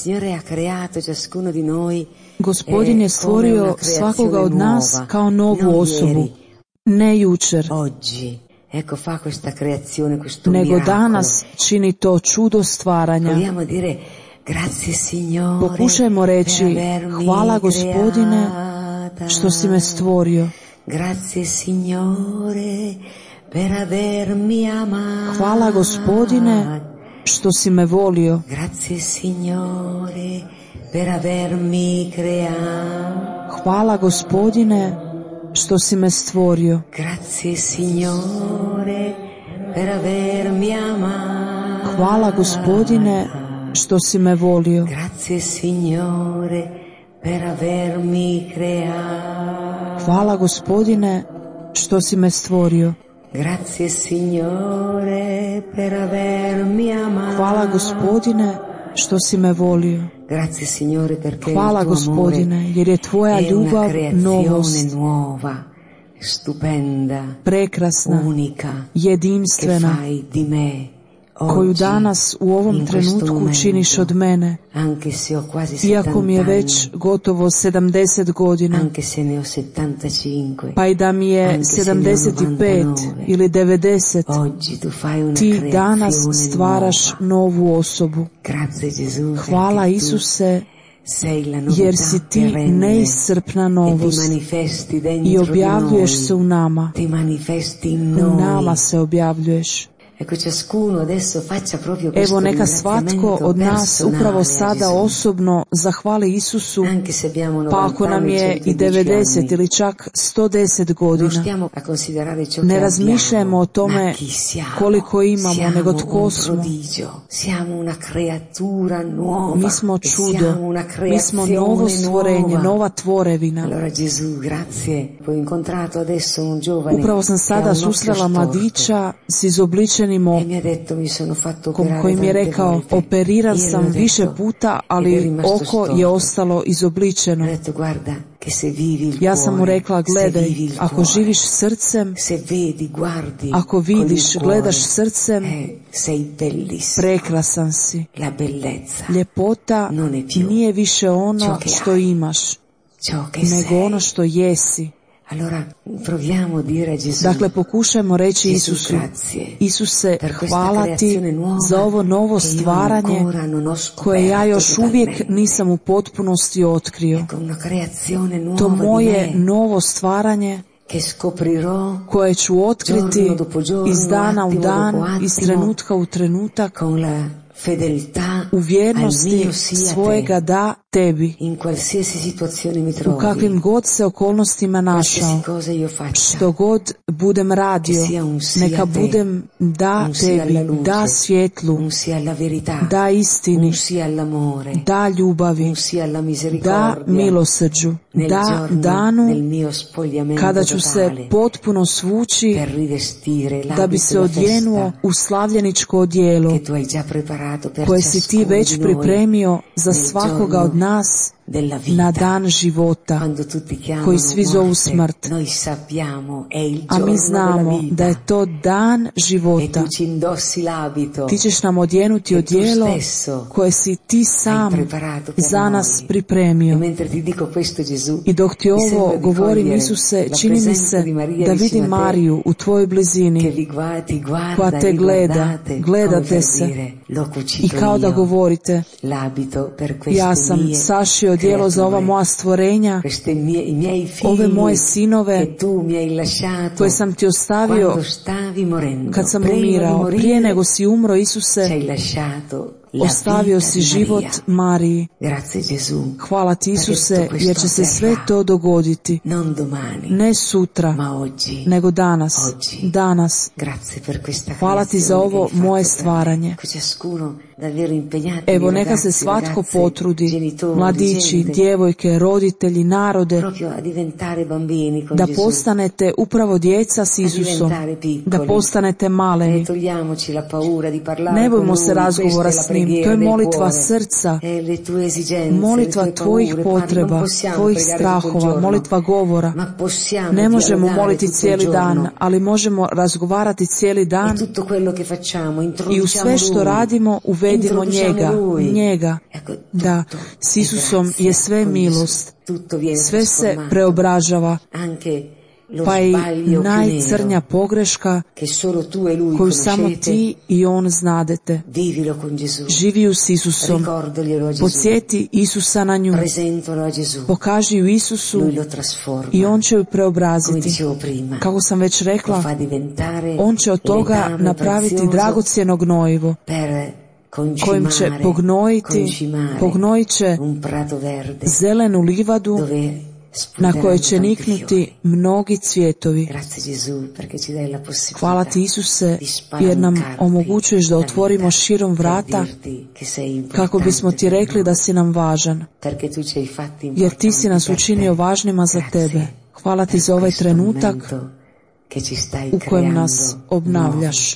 Gospodin je stvorio svakoga od nas kao novu osobu, ne jučer, nego danas čini to čudo stvaranja. Pokušajmo reći, hvala Gospodine što si me stvorio. Hvala Gospodine što si me volio. Hvala Gospodine što si me stvorio. Hvala Gospodine što si me volio. Hvala Gospodine što si me stvorio. Hvala Gospodine što si me volio. Hvala Gospodine jer je tvoja ljubav novost, prekrasna, jedinstvena, koju danas u ovom trenutku činiš od mene, iako mi je već gotovo 70 godina, pa i da mi je 75 ili 90, ti danas stvaraš novu osobu. Hvala Isuse, jer si ti neiscrpna novost i objavljuješ se u nama. U nama se objavljuješ. Evo neka svatko od nas upravo sada osobno zahvali Isusu, pa ako nam je i 90 ili čak 110 godina. Ne razmišljajmo o tome koliko imamo, nego tko smo. Mi smo čudo, mi smo novo stvorenje, nova tvorevina. Upravo sam sada susrela mladića s izobličenim okom, koji mi je rekao, operiran sam više puta, ali oko je ostalo izobličeno. Ja sam mu rekla, gledaj, ako živiš srcem, ako vidiš, gledaš srcem, prekrasan si. Ljepota nije više ono što imaš, nego ono što jesi. Dakle, pokušajmo reći Isusu, Isuse, hvala ti za ovo novo stvaranje koje ja još uvijek nisam u potpunosti otkrio. To moje novo stvaranje koje ću otkriti iz dana u dan, iz trenutka u trenutak, u vjernosti svojega da tebi, u kakvim god se okolnostima našao, što god budem radio, neka budem da tebi, da svjetlu, da istini, da ljubavi, da milosrđu, da danu kada ću se potpuno svući da bi se odjenuo u slavljeničko odijelo koje si ti već pripremio za svakoga od nas na dan života, koji svi zovu smrt. A mi znamo da je to dan života. Ti ćeš nam odjenuti odijelo koje si ti sam za nas pripremio. I dok ti ovo govorim, Isuse, čini mi se da vidim Mariju u tvojoj blizini, koja te gleda, gledate se, i kao da govorite, ja sam sašio odijelo za ova moja stvorenja, ove moje sinove koje sam ti ostavio kad sam umirao. Prije nego si umro, Isuse, ostavio si život Mariji. Hvala ti, Isuse, jer će se sve to dogoditi. Ne sutra, nego danas. Danas. Hvala ti za ovo moje stvaranje. Evo, neka se svatko potrudi, mladići, djevojke, roditelji, narode, da postanete upravo djeca s Isusom, da postanete maleni. Ne bojmo se razgovora s njim. molim, to je molitva srca, molitva tvojih potreba, tvojih strahova, molitva govora. Ne možemo moliti cijeli dan, ali možemo razgovarati cijeli dan i u sve što radimo uvedimo njega. Da, s Isusom je sve milost, sve se preobražava, pa i najcrnja pogreška koju samo ti i on znadete. Živi s Isusom, podsjeti Isusa na nju, pokaži ju Isusu i on će ju preobraziti. Kako sam već rekla, on će od toga napraviti dragocjeno gnojivo kojim će pognojit će zelenu livadu na kojoj će niknuti mnogi cvjetovi. Hvala ti, Isuse, jer nam omogućuješ da otvorimo širom vrata kako bismo ti rekli da si nam važan, jer ti si nas učinio važnima za tebe. Hvala ti za ovaj trenutak u kojem nas obnavljaš.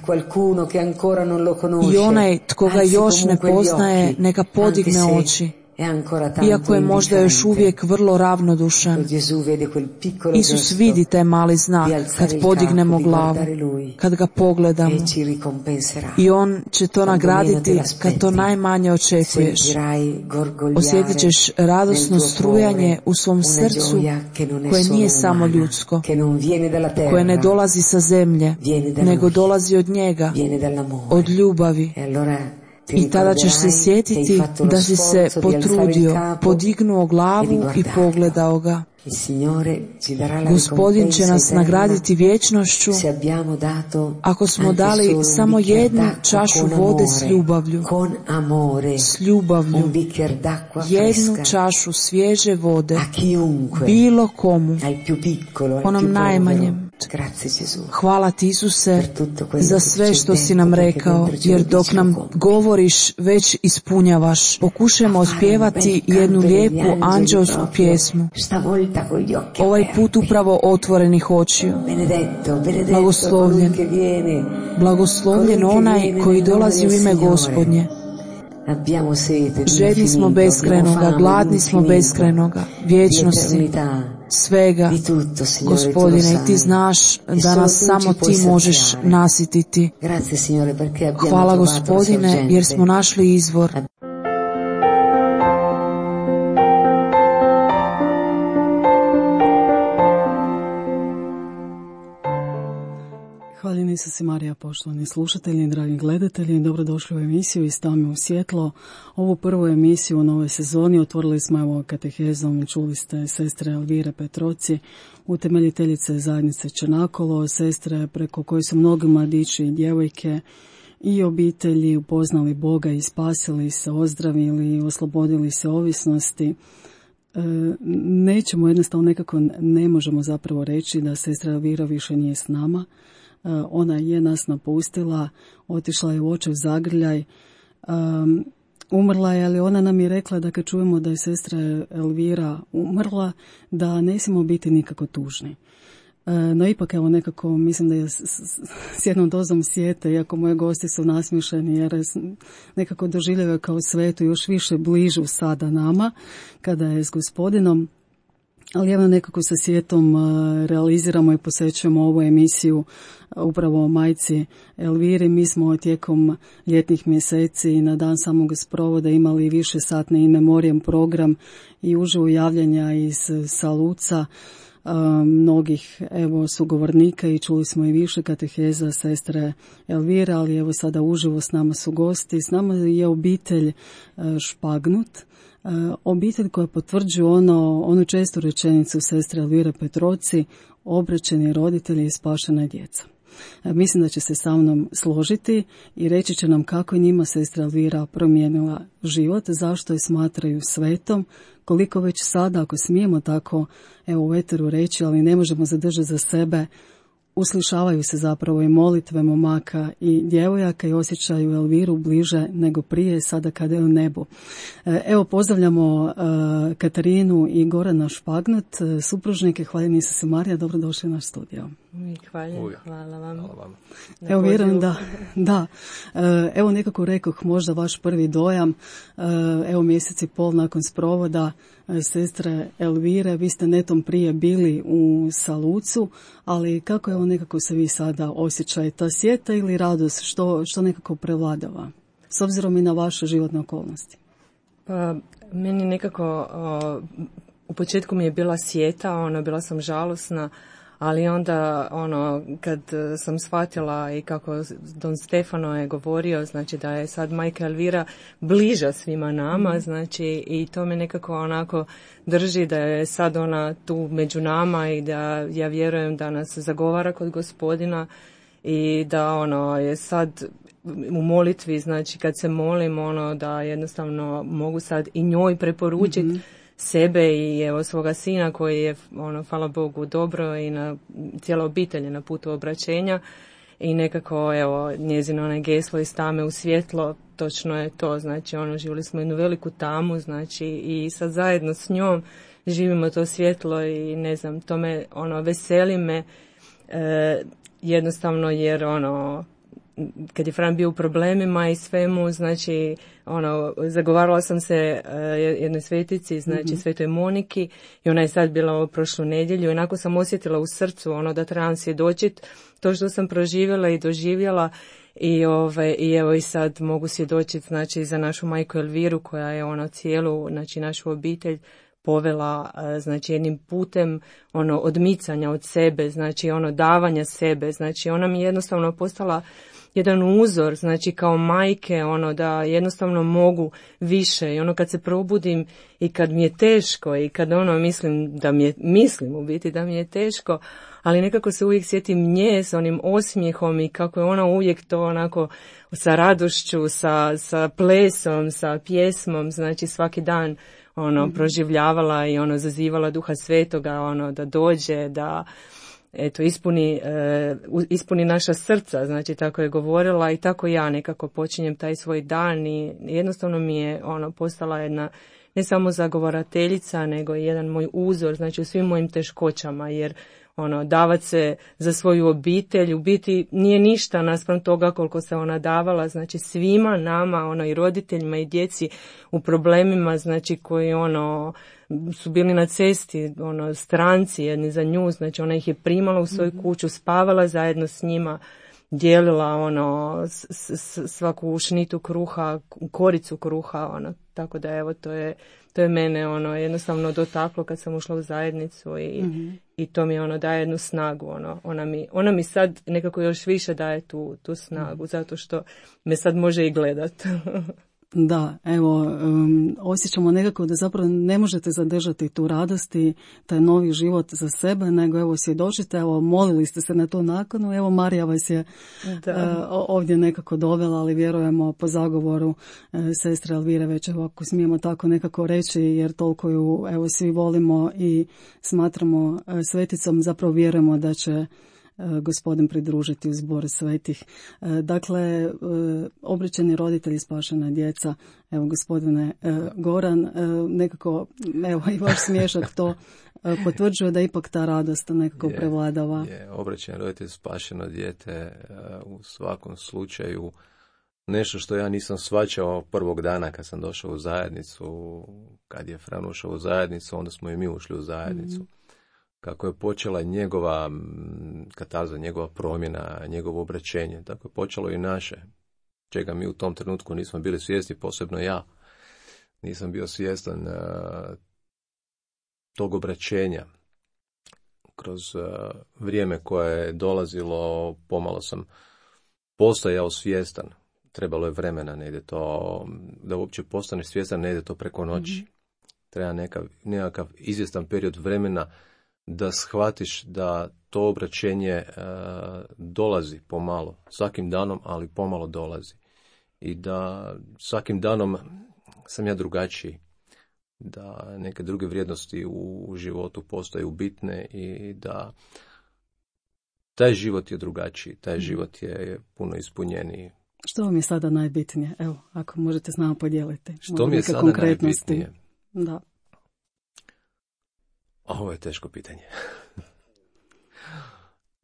I onaj tko ga još ne poznaje, neka podigne oči. Iako je možda još uvijek vrlo ravnodušan, Isus vidi taj mali znak kad podignemo glavu, kad ga pogledamo, i on će to nagraditi kad to najmanje očekuješ. Osjetit ćeš radosno strujanje u svom srcu koje nije samo ljudsko, koje ne dolazi sa zemlje, nego dolazi od njega, od ljubavi. I tada ćeš se sjetiti da si se potrudio, podignuo glavu i pogledao ga. Gospodin će nas nagraditi vječnošću ako smo dali samo jednu čašu vode s ljubavlju, jednu čašu svježe vode, bilo komu, onom najmanjem. Hvala ti, Isuse, za sve što si nam rekao, jer dok nam govoriš već ispunjavaš. Pokušajmo otpjevati jednu lijepu anđelsku pjesmu. Ovaj put upravo otvorenih očiju. Blagoslovljen onaj koji dolazi u ime Gospodnje. Žedni smo beskrajnoga, gladni smo beskrajnoga, vječnosti, svega, Gospodine, i ti znaš da nas samo ti možeš nasititi. Hvala, Gospodine, jer smo našli izvor. Hvala Isus i Marija, poštovani slušatelji i dragi gledatelji, dobrodošli u emisiju Iz tame u svjetlo. Ovu prvu emisiju u novoj sezoni otvorili smo evo katehezom i čuli ste sestre Elvire Petroci, utemeljiteljice zajednice Črnakolo, sestre preko koje su mnogi mladići i djevojke i obitelji upoznali Boga i spasili se, ozdravili, oslobodili se ovisnosti. Nećemo jednostavno, nekako ne možemo zapravo reći da sestra Elvira više nije s nama. Ona je nas napustila, otišla je u očev zagrljaj, umrla je, ali ona nam je rekla da kad čujemo da je sestra Elvira umrla, da ne smijemo biti nikako tužni. No ipak evo nekako mislim da je s jednom dozom sjete, iako moji gosti su nasmiješeni jer nekako doživljaju kao svetu još više bližu sada nama kada je s Gospodinom. Ali evo nekako sa sjetom realiziramo i posvećujemo ovu emisiju upravo majci Elviri. Mi smo tijekom ljetnih mjeseci na dan samog sprovoda imali više satne in memoriam program i uživo javljanja iz Saluca mnogih evo sugovornika i čuli smo i više kateheza sestre Elvire, ali evo sada uživo s nama su gosti. S nama je obitelj Špagnut. Obitelj koja potvrđuje onu čestu rečenicu sestre Elvire Petroci, obraćeni roditelji i spašena djeca. Mislim da će se sa mnom složiti i reći će nam kako je njima sestra Elvira promijenila život, zašto je smatraju svetom, koliko već sada, ako smijemo tako evo u eteru reći, ali ne možemo zadržati za sebe, uslišavaju se zapravo i molitve momaka i djevojaka i osjećaju Elviru bliže nego prije, sada kada je u nebu. Evo pozdravljamo Katarinu i Gorana Špagnut, supružnike. Hvala Isus i Marija, dobrodošli u naš studio. Hvala vam. Evo, vjerujem da. Evo, nekako rekoh, možda vaš prvi dojam, evo mjesec i pol nakon sprovoda sestre Elvire, vi ste netom prije bili u Salucu, ali kako evo nekako se vi sada osjećajete, sjeta ili radost, što nekako prevladava, s obzirom i na vaše životne okolnosti? Pa, meni nekako, u početku mi je bila sjeta, bila sam žalosna, ali onda, kad sam shvatila i kako Don Stefano je govorio, znači da je sad majka Elvira bliža svima nama, znači i to me nekako onako drži da je sad ona tu među nama i da ja vjerujem da nas zagovara kod Gospodina i da je sad u molitvi, znači kad se molim, da jednostavno mogu sad i njoj preporučiti sebe i evo svoga sina koji je, hvala Bogu, dobro i na cijela obitelj na putu obraćenja i nekako, evo, njezino onaj geslo iz tame u svjetlo, točno je to, znači, živjeli smo jednu veliku tamu, znači, i sad zajedno s njom živimo to svjetlo i ne znam, to me, veseli me, jednostavno jer, kad je Fran bio u problemima i svemu, znači, zagovarala sam se jednoj svetici, znači Svetoj Moniki i ona je sad bila ovo prošlu nedjelju i onako sam osjetila u srcu da trebam svjedočiti to što sam proživjela i doživjela i evo i sad mogu svjedočiti, znači, za našu majku Elviru koja je cijelu, znači, našu obitelj povela, znači, jednim putem odmicanja od sebe, znači, davanja sebe, znači, ona mi je jednostavno postala jedan uzor, znači kao majke, da jednostavno mogu više i kad se probudim i kad mi je teško i kad mislim u biti da mi je teško, ali nekako se uvijek sjetim nje s onim osmijehom i kako je ona uvijek to onako sa radošću, sa plesom, sa pjesmom, znači svaki dan proživljavala i zazivala Duha Svetoga, da dođe, da eto, ispuni naša srca, znači tako je govorila i tako ja nekako počinjem taj svoj dan i jednostavno mi je postala jedna ne samo zagovarateljica, nego i jedan moj uzor, znači u svim mojim teškoćama, jer davat se za svoju obitelj, u biti nije ništa naspram toga koliko se ona davala, znači svima nama, i roditeljima i djeci u problemima, znači koji su bili na cesti, stranci jedni za nju, znači ona ih je primala u svoju kuću, spavala zajedno s njima, dijelila svaku šnitu kruha, koricu kruha, tako da evo to je mene jednostavno dotaklo kad sam ušla u zajednicu i to mi daje jednu snagu, ona mi sad nekako još više daje tu snagu, zato što me sad može i gledat. Da, evo, osjećamo nekako da zapravo ne možete zadržati tu radost i taj novi život za sebe, nego evo svjedočite, evo molili ste se na tu nakonu, evo Marija vas je ovdje nekako dovela, ali vjerujemo po zagovoru sestre Elvire, već ako smijemo tako nekako reći, jer toliko ju evo svi volimo i smatramo sveticom, zapravo vjerujemo da će Gospodin pridružiti u zbor svetih. Dakle, obričeni roditelji, spašena djeca, evo gospodine Goran, nekako, evo i vaš smiješak to potvrđuje da ipak ta radost nekako prevladava. Obričeni roditelj, spašeno dijete, u svakom slučaju nešto što ja nisam shvaćao prvog dana kad sam došao u zajednicu, kad je Fran ušao u zajednicu, onda smo i mi ušli u zajednicu. Kako je počela njegova kataza, njegova promjena, njegovo obraćenje, tako je počelo i naše, čega mi u tom trenutku nismo bili svjesni, posebno ja. Nisam bio svjestan tog obraćenja. Kroz vrijeme koje je dolazilo, pomalo sam postajao svjestan. Trebalo je vremena, ne ide to, da uopće postaneš svjestan, ne ide to preko noći. Treba nekakav izvjestan period vremena da shvatiš da to obraćenje dolazi pomalo, svakim danom, ali pomalo dolazi. I da svakim danom sam ja drugačiji, da neke druge vrijednosti u životu postaju bitne i da taj život je drugačiji, taj život je puno ispunjeniji. Što vam je sada najbitnije? Evo, ako možete s nama podijeliti. Što mi je sada najbitnije? Da. Ovo je teško pitanje.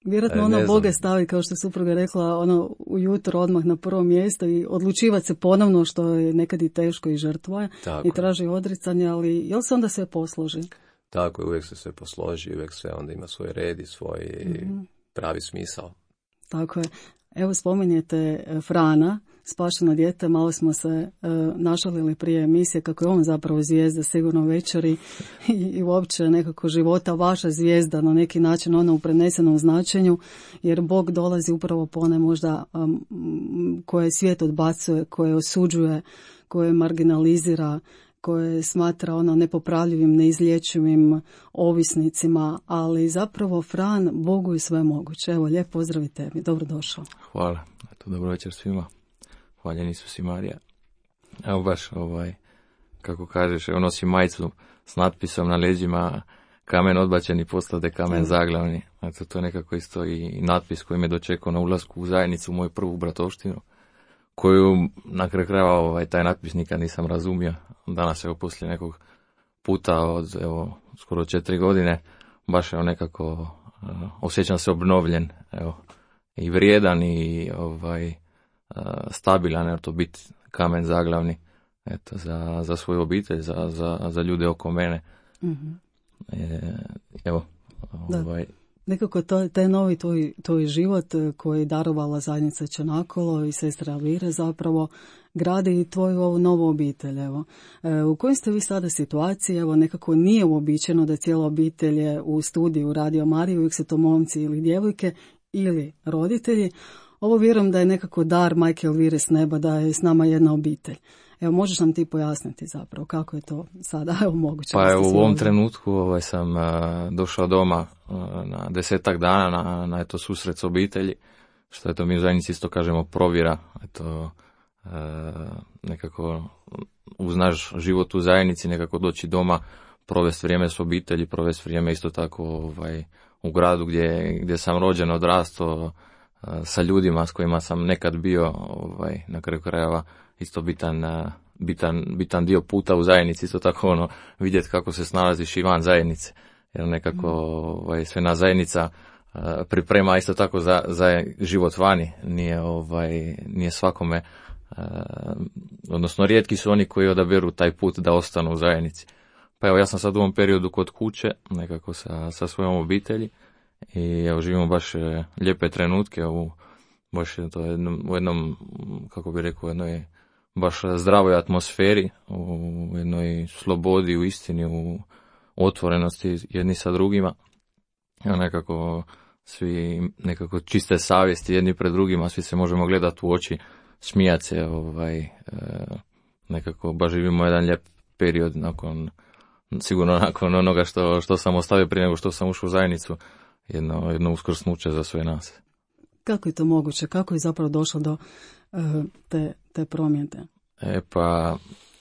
Vjerojatno ono Boga stavi, kao što je supruga rekla, ono ujutro odmah na prvo mjesto i odlučivati se ponovno, što je nekad i teško i žrtva i traži odricanje, ali jel se onda sve posloži? Tako je, uvijek se sve posloži, uvijek sve onda ima svoj red i svoj pravi smisao. Tako je. Evo spominjete Frana, spašeno dijete, malo smo se našalili prije emisije kako je on zapravo zvijezda sigurno večeri i uopće nekako života, vaša zvijezda na neki način, ona u prenesenom značenju, jer Bog dolazi upravo po one možda koje svijet odbacuje, koje osuđuje, koje marginalizira, koje smatra ono nepopravljivim, neizlječivim ovisnicima, ali zapravo Fran, Bogu je sve moguće. Evo, lijep pozdrav i tebi, dobrodošao. Hvala, eto, dobro večer svima. Hvaljen Isus i Marija. Evo baš, kako kažeš, evo nosim majicu s natpisom na leđima kamen odbačeni, poslade kamen zaglavni. Eto, to je nekako isto i natpis koji me dočekao na ulasku u zajednicu, u moju prvu bratovštinu, koju na kraju krajeva taj natpis nikad nisam razumio. Danas, evo, poslije nekog puta od, skoro 4 godine, baš, nekako osjećam se obnovljen, i vrijedan i, stabilan, jer to biti kamen zaglavni, eto, za svoju obitelj, za ljude oko mene. Mm-hmm. Nekako taj novi tvoj život koji je darovala zajednica Čanakolo i sestra Elvira zapravo gradi tvoju ovu novu obitelj. Evo. U kojoj ste vi sada situaciji? Evo, nekako nije uobičajeno da cijela obitelj je u studiju Radio Marije, uvijek su to momci ili djevojke ili roditelji. Ovo vjerujem da je nekako dar majke Elvire s neba, da je s nama jedna obitelj. Evo, možeš nam ti pojasniti zapravo kako je to sada moguće? Pa evo, u ovom trenutku sam došao doma na 10 dana na eto, susret s obitelji, što eto, mi u zajednici isto kažemo provjera, eto, nekako uz naš život u zajednici, nekako doći doma, provesti vrijeme s obitelji, provesti vrijeme isto tako u gradu gdje sam rođen, odrastao, sa ljudima s kojima sam nekad bio, na kraju krajeva isto bitan dio puta u zajednici, isto tako vidjeti kako se snalaziš i van zajednice, jer nekako sve na zajednica priprema isto tako za život vani, nije svakome, odnosno rijetki su oni koji odaberu taj put da ostanu u zajednici. Pa evo, ja sam sad u ovom periodu kod kuće, nekako sa svojom obitelji, i evo, živimo baš lijepe trenutke baš u jednom, kako bi rekao, jednoj baš zdravoj atmosferi, u jednoj slobodi, u istini, u otvorenosti jedni sa drugima. Nekako svi nekako čiste savjesti jedni pred drugima, svi se možemo gledati u oči, smijati se, nekako baš živimo jedan lijep period sigurno nakon onoga što sam ostavio prije nego što sam ušao u zajednicu, jedno uskrsnuće za sve nas. Kako je to moguće? Kako je zapravo došlo do te promjene? Pa,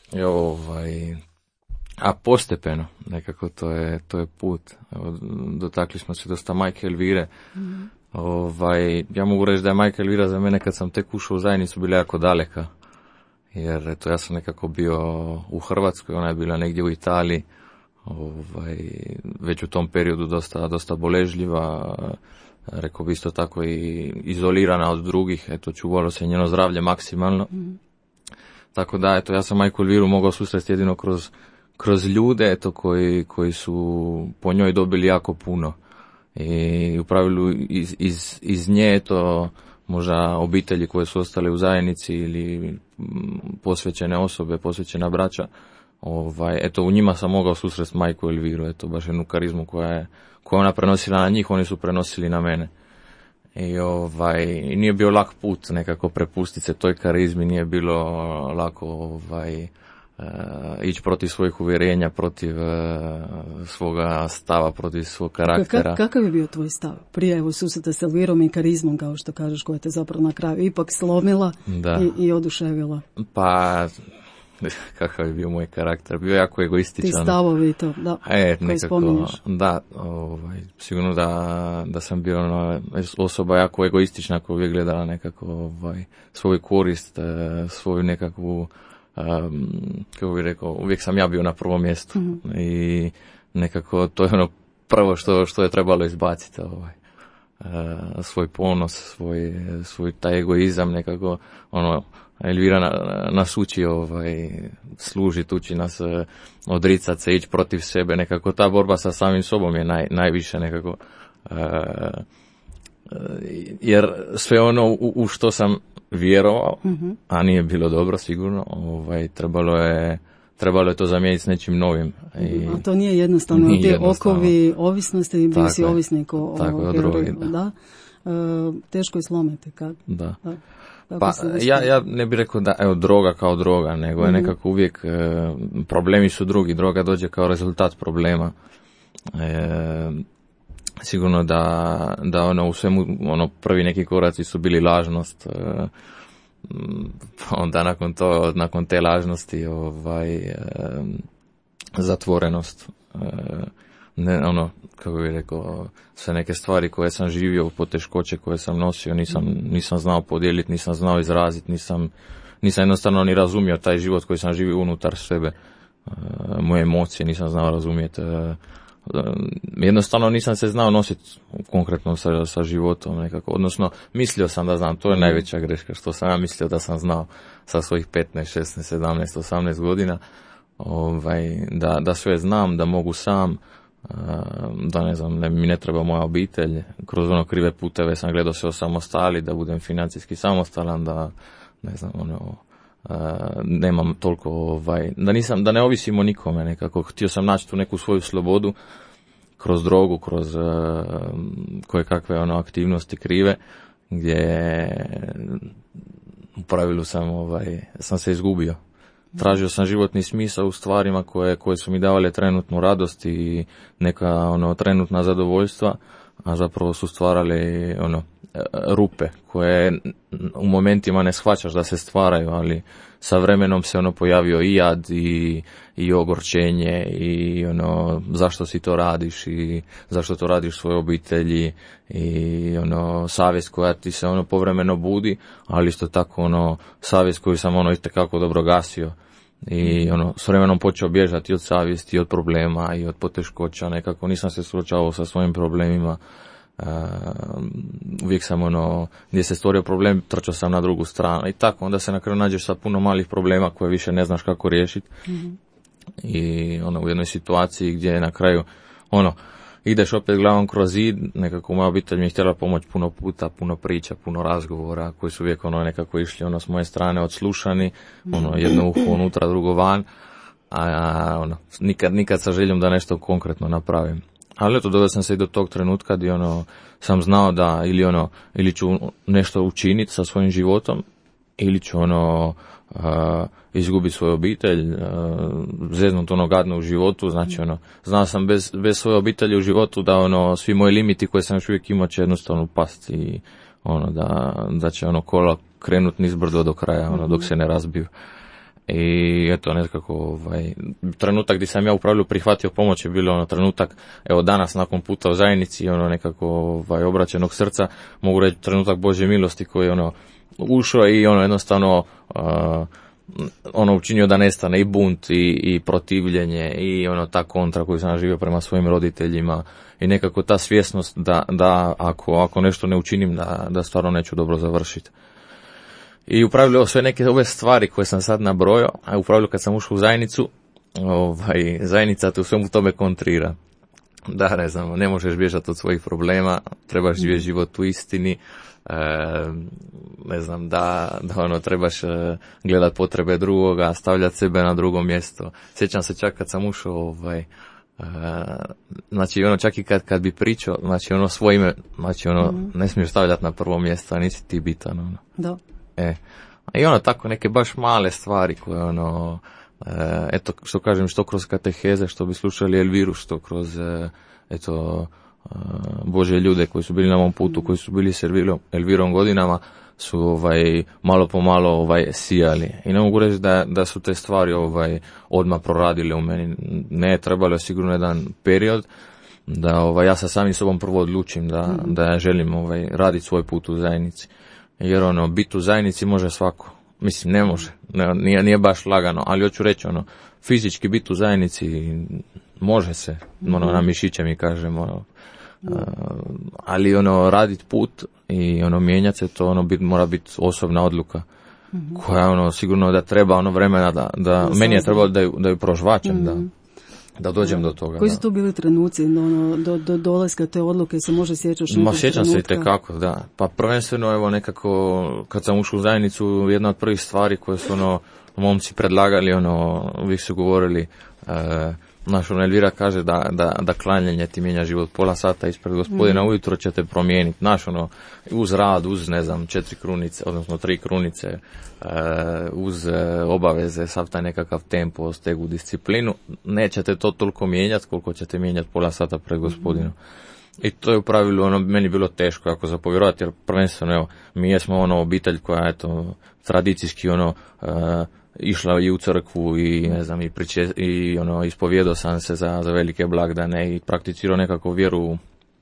a postepeno, nekako to je put. Dotakli smo se dosta majke Elvire. Mm-hmm. Ja mogu reći da je majka Elvira za mene kad sam tek ušao u zajednicu bila jako daleka. Jer eto, ja sam nekako bio u Hrvatskoj, ona je bila negdje u Italiji. Već u tom periodu dosta boležljiva, rekao bi isto tako i izolirana od drugih, eto, čuvalo se njeno zdravlje maksimalno. Mm. Tako da, eto, ja sam majku Elviru mogao susresti jedino kroz ljude, eto, koji su po njoj dobili jako puno. I u pravilu iz nje, eto, možda obitelji koje su ostale u zajednici ili posvećene osobe, posvećena braća, eto, u njima sam mogao susresti majku Elviru, eto, baš jednu karizmu koja ona prenosila na njih, oni su prenosili na mene. I nije bio lak put nekako prepustiti se toj karizmi, nije bilo lako ići protiv svojih uvjerenja, protiv svoga stava, protiv svog karaktera. Kakav je bio tvoj stav? Prije evo susreta s Elvirom i karizmom, kao što kažeš, koja te zapravo na kraju ipak slomila i oduševila. Pa, kakav je bio moj karakter? Bio jako egoističan. Ti stavovi to, da, koji spominješ. Da, sigurno da sam bio osoba jako egoistična koja uvijek gledala nekako svoju korist, svoju nekakvu, kako bih rekao, uvijek sam ja bio na prvom mjestu. Mm-hmm. I nekako to je ono prvo što je trebalo izbaciti. svoj ponos, svoj taj egoizam nekako, Elvira nas uči služiti, uči nas odricati se, ići protiv sebe, nekako ta borba sa samim sobom je najviše nekako, jer sve ono u što sam vjerovao, a nije bilo dobro sigurno, trebalo je to zamijeniti s nečim novim. A to nije jednostavno, te okovi ovisnosti i bili si ovisnik o drogi, da. Teško je slomiti kad. Da. Pa ja ne bih rekao da droga kao droga, nego je nekako uvijek problemi su drugi, droga dođe kao rezultat problema. Sigurno da u svemu prvi neki koraci su bili lažnost, onda nakon te lažnosti zatvorenost, kako bih rekao, sve neke stvari koje sam živio, poteškoće koje sam nosio, nisam znao podijeliti, nisam znao izraziti, nisam jednostavno ni razumio taj život koji sam živio unutar sebe, moje emocije nisam znao razumjeti, jednostavno nisam se znao nositi konkretno sa životom nekako, odnosno mislio sam da znam, to je najveća greška, što sam ja mislio da sam znao sa svojih 15, 16, 17, 18 godina, da sve znam, da mogu sam, da ne znam, mi ne treba moja obitelj, kroz krive puteve sam gledao se osamostali, da budem financijski samostalan, da ne znam, nemam toliko, da ne ovisim o nikome nekako, htio sam naći tu neku svoju slobodu kroz drogu, kroz koje kakve aktivnosti krive, gdje u pravilu sam se izgubio. Tražio sam životni smisao u stvarima koje su mi davale trenutnu radost i neka trenutna zadovoljstva, a zapravo su stvarali rupe koje u momentima ne shvaćaš da se stvaraju, ali sa vremenom se pojavio i jad i ogorčenje i zašto si to radiš i zašto to radiš svojoj obitelji i savjest koja ti se povremeno budi, ali isto tako savjest koju sam itekako dobro gasio i s vremenom počeo bježati od savjesti, i od problema i od poteškoća, nekako nisam se suočavao sa svojim problemima. Uvijek sam gdje se stvorio problem, trčao sam na drugu stranu i tako, onda se na kraju nađeš sa puno malih problema koje više ne znaš kako riješiti. I u jednoj situaciji gdje na kraju ideš opet glavom kroz zid, nekako moja obitelj mi je htjela pomoć puno puta, puno priča, puno razgovora koji su uvijek nekako išli s moje strane odslušani, jedno uho unutra, drugo van, a nikad sa željom da nešto konkretno napravim. Ali doveo sam se i do tog trenutka gdje sam znao da ili ću nešto učiniti sa svojim životom, ili ću izgubiti svoju obitelj, zeznut gadno u životu, znači znao sam bez svoje obitelji u životu da svi moji limiti koje sam još uvijek imao će jednostavno pasti i da će kola krenut nizbrdo do kraja, dok se ne razbiju. I eto, nekako, trenutak gdje sam ja u pravilu prihvatio pomoć je bilo trenutak, evo danas nakon puta u zajednici, nekako obraćenog srca, mogu reći trenutak Božje milosti koji je ušao i jednostavno učinio da nestane i bunt i protivljenje i ta kontra koju sam živio prema svojim roditeljima i nekako ta svjesnost da ako nešto ne učinim da stvarno neću dobro završiti. I u pravilu sve neke ove stvari koje sam sad nabrojao, a u pravilu kad sam ušao u zajednicu, zajednica te u svemu tome kontrira. Da, ne znam, ne možeš bježati od svojih problema, trebaš živjeti život u istini, ne znam, da trebaš gledat potrebe drugoga, stavljati sebe na drugo mjesto. Sjećam se čak kad sam ušao, znači čak i kad bi pričao, znači svoje ime, znači ne smiješ stavljati na prvo mjesto, a nisi ti bitan. Da. I tako neke baš male stvari koje eto što kažem, što kroz kateheze, što bi slušali Elviru, što kroz Božje ljude koji su bili na mom putu, koji su bili s Elvirom godinama, su malo po malo sijali. I ne mogu reći da su te stvari odmah proradile u meni. Ne, trebalo je sigurno jedan period da ja sa samim sobom prvo odlučim da ja želim raditi svoj put u zajednici. Jer biti u zajednici može svako. Mislim, ne može. Nije baš lagano, ali hoću reći fizički biti u zajednici može se. Na mišiće mi kažemo. Ali raditi put i mijenjati se, to mora biti osobna odluka. Koja sigurno da treba vremena da meni je trebalo da ju prožvačem, da dođem do toga. Koji su tu bili trenuci do dolaska te odluke, se može sjećaš nekog trenutka? Sjećam se itekako, da. Pa prvenstveno nekako kad sam ušao u zajednicu, jedna od prvih stvari koje su momci predlagali, uvijek su govorili, naš Elvira kaže da klanjanje ti mijenja život, pola sata ispred Gospodina ujutro će te promijeniti, uz rad, uz 4 krunice, odnosno 3 krunice, uz obaveze, sav taj nekakav tempo, stegu, disciplinu, neće te to toliko mijenjati koliko će te mijenjati pola sata pred Gospodinom. I to je u pravilu meni bilo teško jako za povjerovati, jer prvenstveno mi jesmo obitelj koja je tradicijski išla i u crkvu i ispovjedao sam se za velike blagdane i prakticirao nekako vjeru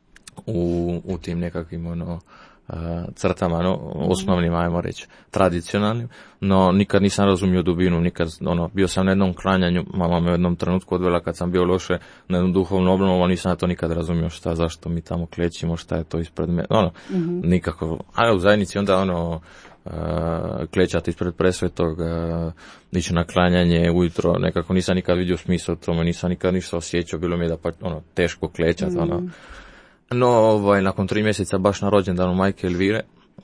u tim nekakvim crtama, osnovnim, ajmo reći, tradicionalnim, no nikad nisam razumio dubinu, nikad, bio sam na jednom klanjanju, mama me u jednom trenutku odvela kad sam bio loše na jednom duhovnom obnovu, nisam na to nikad razumio zašto mi tamo klećimo, šta je to ispred mene, nikako, a u zajednici onda klećati ispred presvetog, ići na klanjanje ujutro, nekako nisam nikad vidio smisao tome, nisam nikad ništa osjećao, bilo mi je da teško klećati, No, nakon 3 mjeseca, baš na rođendanu majke Elvire,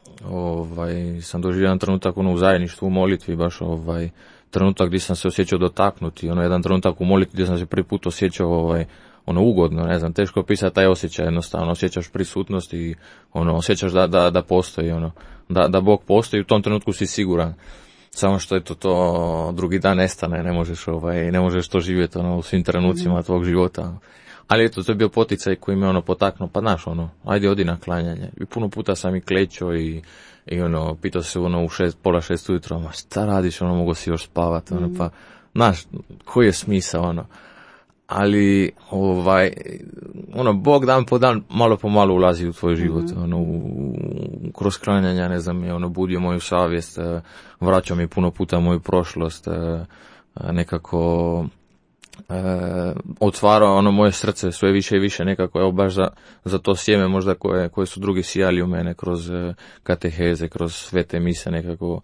sam doživio jedan trenutak u zajedništvu, u molitvi, baš trenutak gdje sam se osjećao dotaknuti, jedan trenutak u molitvi gdje sam se prvi put osjećao ugodno, ne znam, teško opisati taj osjećaj, jednostavno, osjećaš prisutnost i osjećaš da postoji, da Bog postoji, u tom trenutku si siguran. Samo što to drugi dan nestane, ne možeš to živjeti u svim trenucima tvog života. Ali to je bio poticaj koji me potaknuo, pa ajde odi na klanjanje. I puno puta sam i klećao i pitao se u 5:30 ujutro, šta radiš, mogu si još spavati, pa, koji je smisao, ali, Bog dan po dan, malo po malo ulazi u tvoj život, kroz klanjanja, ne znam, budio moju savjest, vraćao mi puno puta moju prošlost, nekako, otvarao moje srce sve više i više nekako, evo baš za to sjeme možda koje su drugi sijali u mene kroz kateheze, kroz svete mise nekako.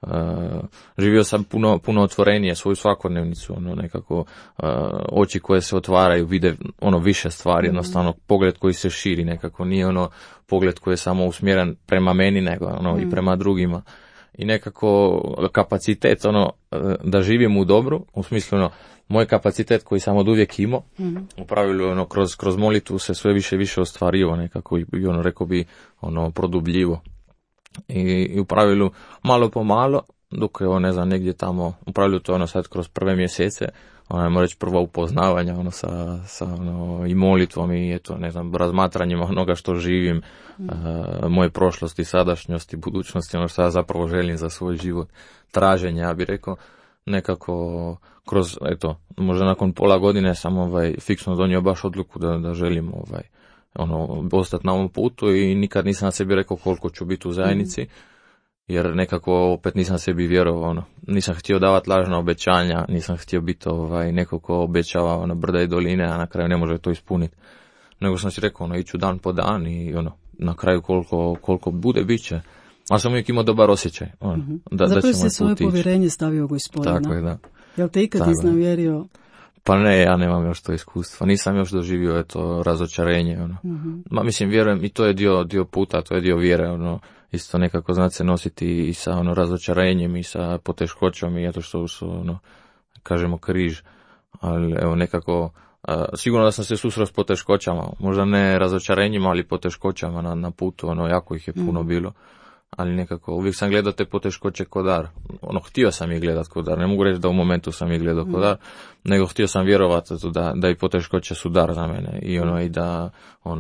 Živio sam puno otvorenije svoju svakodnevnicu, nekako oči koje se otvaraju, vide više stvari, jednostavno pogled koji se širi nekako, nije pogled koji je samo usmjeren prema meni, nego i prema drugima. I nekako kapacitet da živim u dobru, u smislu moj kapacitet koji sam od uvijek imao, u pravilu kroz molitvu se sve više i više ostvario nekako i rekao bi produbljivo. I u pravilu malo po malo, dok je ne znam negdje tamo, u pravilu to je sad kroz prve mjesece, ajmo reći prva upoznavanja sa i molitvom i ne znam, razmatranjem onoga što živim, moje prošlosti, sadašnjosti, budućnosti, što ja zapravo želim za svoj život, traženja, ja bih rekao, nekako kroz, možda nakon pola godine sam fiksno donio baš odluku da želim ostati na ovom putu i nikad nisam na sebi rekao koliko ću biti u zajednici, jer nekako opet nisam sebi vjerovao, nisam htio davati lažna obećanja, nisam htio biti neko ko obećava na brda i doline, a na kraju ne može to ispuniti. Nego sam si rekao, iću dan po dan i na kraju koliko bude, bit će. A sam uvijek imao dobar osjećaj. Zapravo si svoje povjerenje stavio u Gospodina. Tako je, da. Jel te ikad iznavjerio? Pa ne, ja nemam još to iskustvo. Nisam još doživio razočarenje. Ma mislim, vjerujem, i to je dio puta, to je dio vjere. Isto nekako znati se nositi i sa razočarenjem i sa poteškoćom i što su, kažemo, križ. Ali evo nekako, sigurno da sam se susreo s poteškoćama. Možda ne razočarenjima, ali poteškoćama na putu. Jako ih je puno bilo. Ali nekako, uvijek sam gledao te poteškoće ko dar. Htio sam ih gledat ko dar. Ne mogu reći da u momentu sam ih gledao ko dar, nego htio sam vjerovati da i poteškoće su dar za mene. I da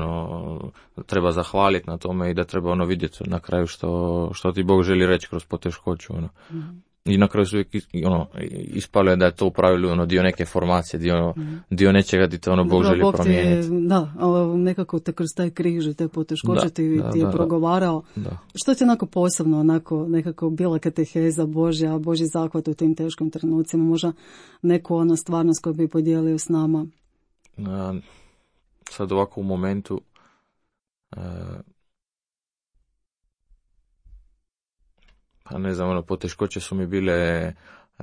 treba zahvaliti na tome i da treba vidjeti na kraju što ti Bog želi reći kroz poteškoću. I na kraju su uvijek ispalo je da je to u pravilu dio neke formacije, dio nečega gdje te Bog želi promijeniti. Da, nekako te kroz taj križ i te poteškoće ti je progovarao. Da. Što ti onako posebno, nekako bila kateheza Božja, Božji zahvat u tim teškim trenucima, možda neku stvarnost koju bi podijelio s nama? Sad ovako u momentu pa ne znam, poteškoće su mi bile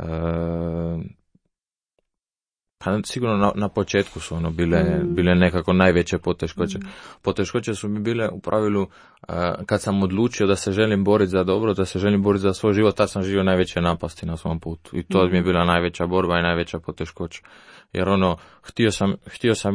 pa sigurno na početku su bile nekako najveće poteškoće. Poteškoće su mi bile u pravilu kad sam odlučio da se želim boriti za dobro, da se želim boriti za svoj život, tad sam živio najveće napasti na svom putu. I to mi je bila najveća borba i najveća poteškoća. Jer htio sam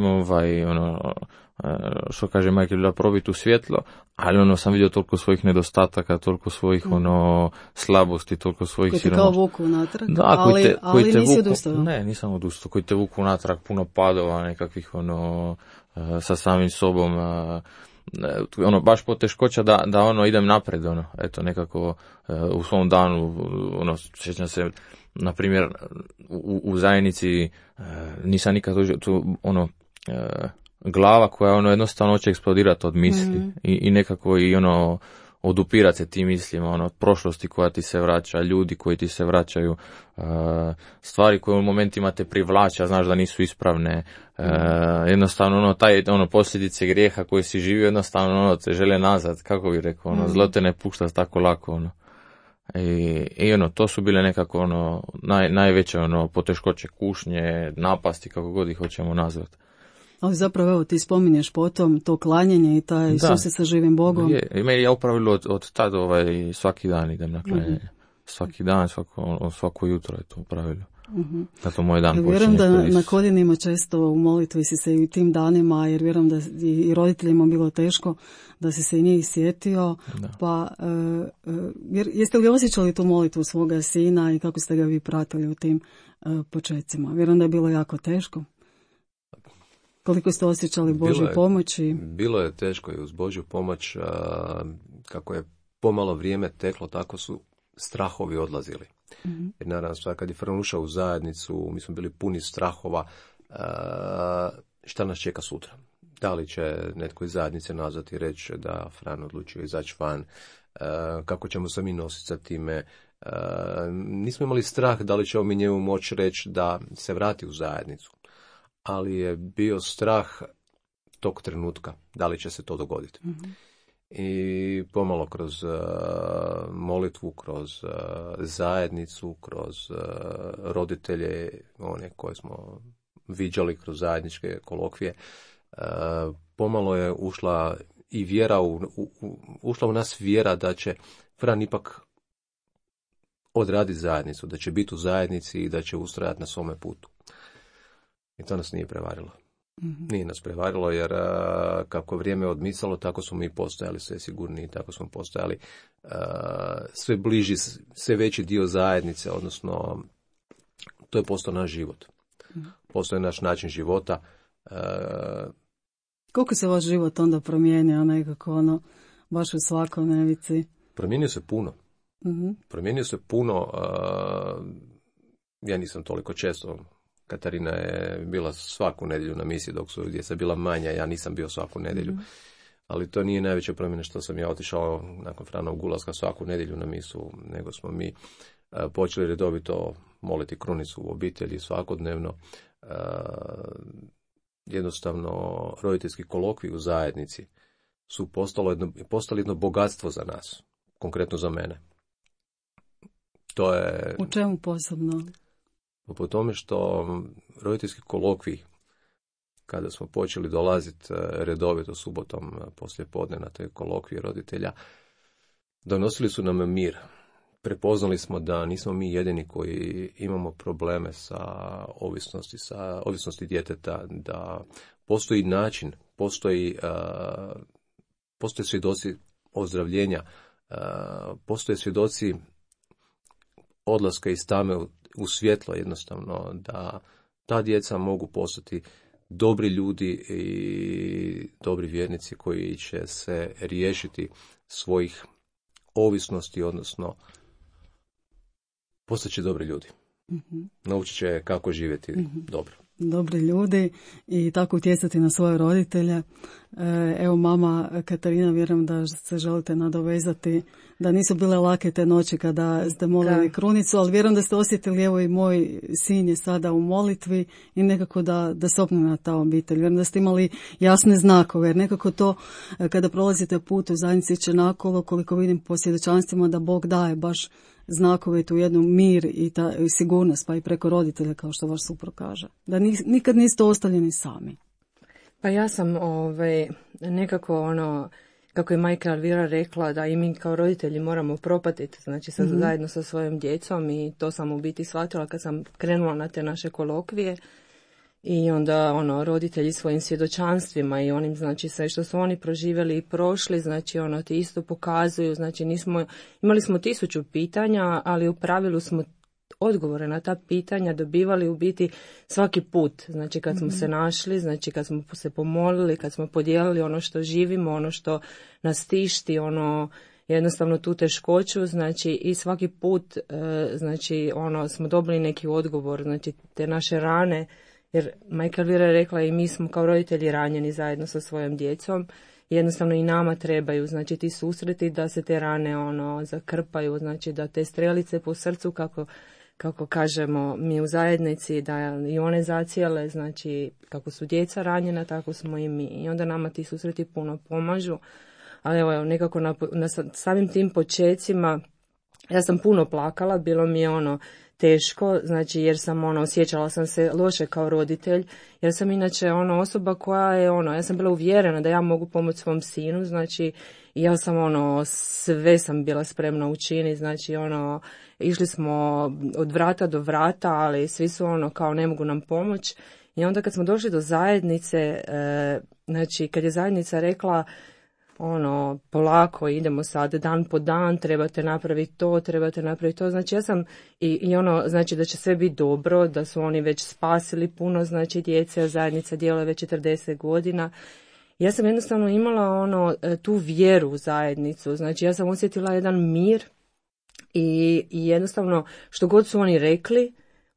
što kaže Michael, da probiti u svjetlo, ali sam vidio toliko svojih nedostataka, toliko svojih slabosti, toliko svojih siromaštva. Koji te kao vuku natrag, da, ali nisi odustao. Ne, nisam odustao. Koji te vuku natrag, puno padova, nekakvih sa samim sobom, baš poteškoća da idem napred, eto nekako u svom danu, sjećam se, na primjer, u zajednici nisam nikad glava koja jednostavno hoće eksplodirati od misli i nekako i odupirati se tim mislima, od prošlosti koja ti se vraća, ljudi koji ti se vraćaju, stvari koje u momentima te privlače, znaš da nisu ispravne, jednostavno posljedice grijeha koje si živio, jednostavno te žele nazad, kako bi rekao, zlo te ne pušta tako lako, I to su bile nekako najveće poteškoće, kušnje, napasti, kako god ih hoćemo nazvati. Ali zapravo, evo, ti spominješ potom to klanjanje i taj susret sa živim Bogom. Ja upravilo od tada svaki dan idem na klanjanje. Svaki dan, svako jutro je to upravilo. Zato moj dan počinje. Vjerujem da na koljenima često u molitvi si se i u tim danima, jer vjerujem da i roditeljima bilo teško, da si se i njih sjetio. Da. Pa jeste li osjećali tu molitvu svoga sina i kako ste ga vi pratili u tim početcima? Vjerujem da je bilo jako teško. Koliko ste osjećali Božju pomoć? Bilo je teško i uz Božju pomoć, kako je pomalo vrijeme teklo, tako su strahovi odlazili. Jer naravno, sad kad je Fran ušao u zajednicu, mi smo bili puni strahova, šta nas čeka sutra. Da li će netko iz zajednice nazvati i reći da Fran odlučio izaći van, kako ćemo se mi nositi sa time. Nismo imali strah da li ćemo mi njemu moći reći da se vrati u zajednicu. Ali je bio strah tog trenutka, da li će se to dogoditi. I pomalo kroz molitvu, kroz zajednicu, kroz roditelje, one koje smo viđali kroz zajedničke kolokvije, pomalo je ušla i vjera, ušla u nas vjera da će Fran ipak odraditi zajednicu, da će biti u zajednici i da će ustrajati na svome putu. I to nas nije prevarilo. Nije nas prevarilo jer kako vrijeme odmicalo, tako smo mi postajali sve sigurniji, tako smo postajali sve bliži, sve veći dio zajednice, odnosno to je postao naš život. Postao je naš način života. Koliko se vaš život onda promijenio nekako baš u svakodnevici? Promijenio se puno. Promijenio se puno. Ja nisam toliko često. Katarina je bila svaku nedjelju na misiji dok su djeca bila manja, ja nisam bio svaku nedjelju. Ali to nije najveća promjena što sam ja otišao nakon Franovog ulaska svaku nedjelju na misu, nego smo mi počeli redovito moliti krunicu u obitelji svakodnevno. Jednostavno roditeljski kolokviji u zajednici su postali jedno bogatstvo za nas, konkretno za mene. To je... U čemu posebno? Po tome što roditeljski kolokviji, kada smo počeli dolaziti redovito subotom poslije podne na te kolokvije roditelja, donosili su nam mir. Prepoznali smo da nismo mi jedini koji imamo probleme sa ovisnosti djeteta, da postoji način, postoje svjedoci ozdravljenja, postoje svjedoci odlaska iz tame u svjetlo, jednostavno, da ta djeca mogu postati dobri ljudi i dobri vjernici koji će se riješiti svojih ovisnosti, odnosno postaće dobri ljudi. Naučit će kako živjeti dobro. Dobri ljudi i tako utjecati na svoje roditelje. Evo mama Katarina, vjerujem da se želite nadovezati, da nisu bile lake te noći kada ste molili krunicu, ali vjerujem da ste osjetili, evo i moj sin je sada u molitvi i nekako da se obnovila ta obitelj. Vjerujem da ste imali jasne znakove, jer nekako to kada prolazite put u zajednici će nakolo, koliko vidim po svjedočanstvima, da Bog daje baš znakove i tu jednu mir i sigurnost, pa i preko roditelja, kao što vaš suprug kaže. Da nikad niste ostavljeni sami. Pa ja sam nekako kako je majka Elvira rekla, da i mi kao roditelji moramo propatiti, znači zajedno sa svojom djecom, i to sam u biti shvatila kad sam krenula na te naše kolokvije. I onda roditelji svojim svjedočanstvima i onim, znači sve što su oni proživjeli i prošli, znači ti isto pokazuju, znači imali smo 1000 pitanja, ali u pravilu smo odgovore na ta pitanja dobivali u biti svaki put, znači kad smo se našli, znači kad smo se pomolili, kad smo podijelili ono što živimo, ono što nas tišti, jednostavno tu teškoću, znači i svaki put znači smo dobili neki odgovor, znači te naše rane, jer majka Elvira je rekla i mi smo kao roditelji ranjeni zajedno sa svojom djecom, jednostavno i nama trebaju, znači ti susreti da se te rane zakrpaju, znači da te strelice po srcu, kako kažemo mi u zajednici, da i one zacijele, znači kako su djeca ranjena, tako smo i mi. I onda nama ti susreti puno pomažu, ali evo nekako na samim tim počecima ja sam puno plakala, bilo mi je teško, znači jer sam osjećala sam se loše kao roditelj, jer sam inače osoba koja je ja sam bila uvjerena da ja mogu pomoći svom sinu, znači ja sam sve sam bila spremna učiniti, znači išli smo od vrata do vrata, ali svi su kao ne mogu nam pomoći. I onda kad smo došli do zajednice, znači kad je zajednica rekla polako idemo sad dan po dan, trebate napraviti to, znači ja sam znači da će sve biti dobro, da su oni već spasili puno, znači djece, a zajednica djeluje već 40 godina. Ja sam jednostavno imala tu vjeru u zajednicu, znači ja sam osjetila jedan mir i jednostavno što god su oni rekli,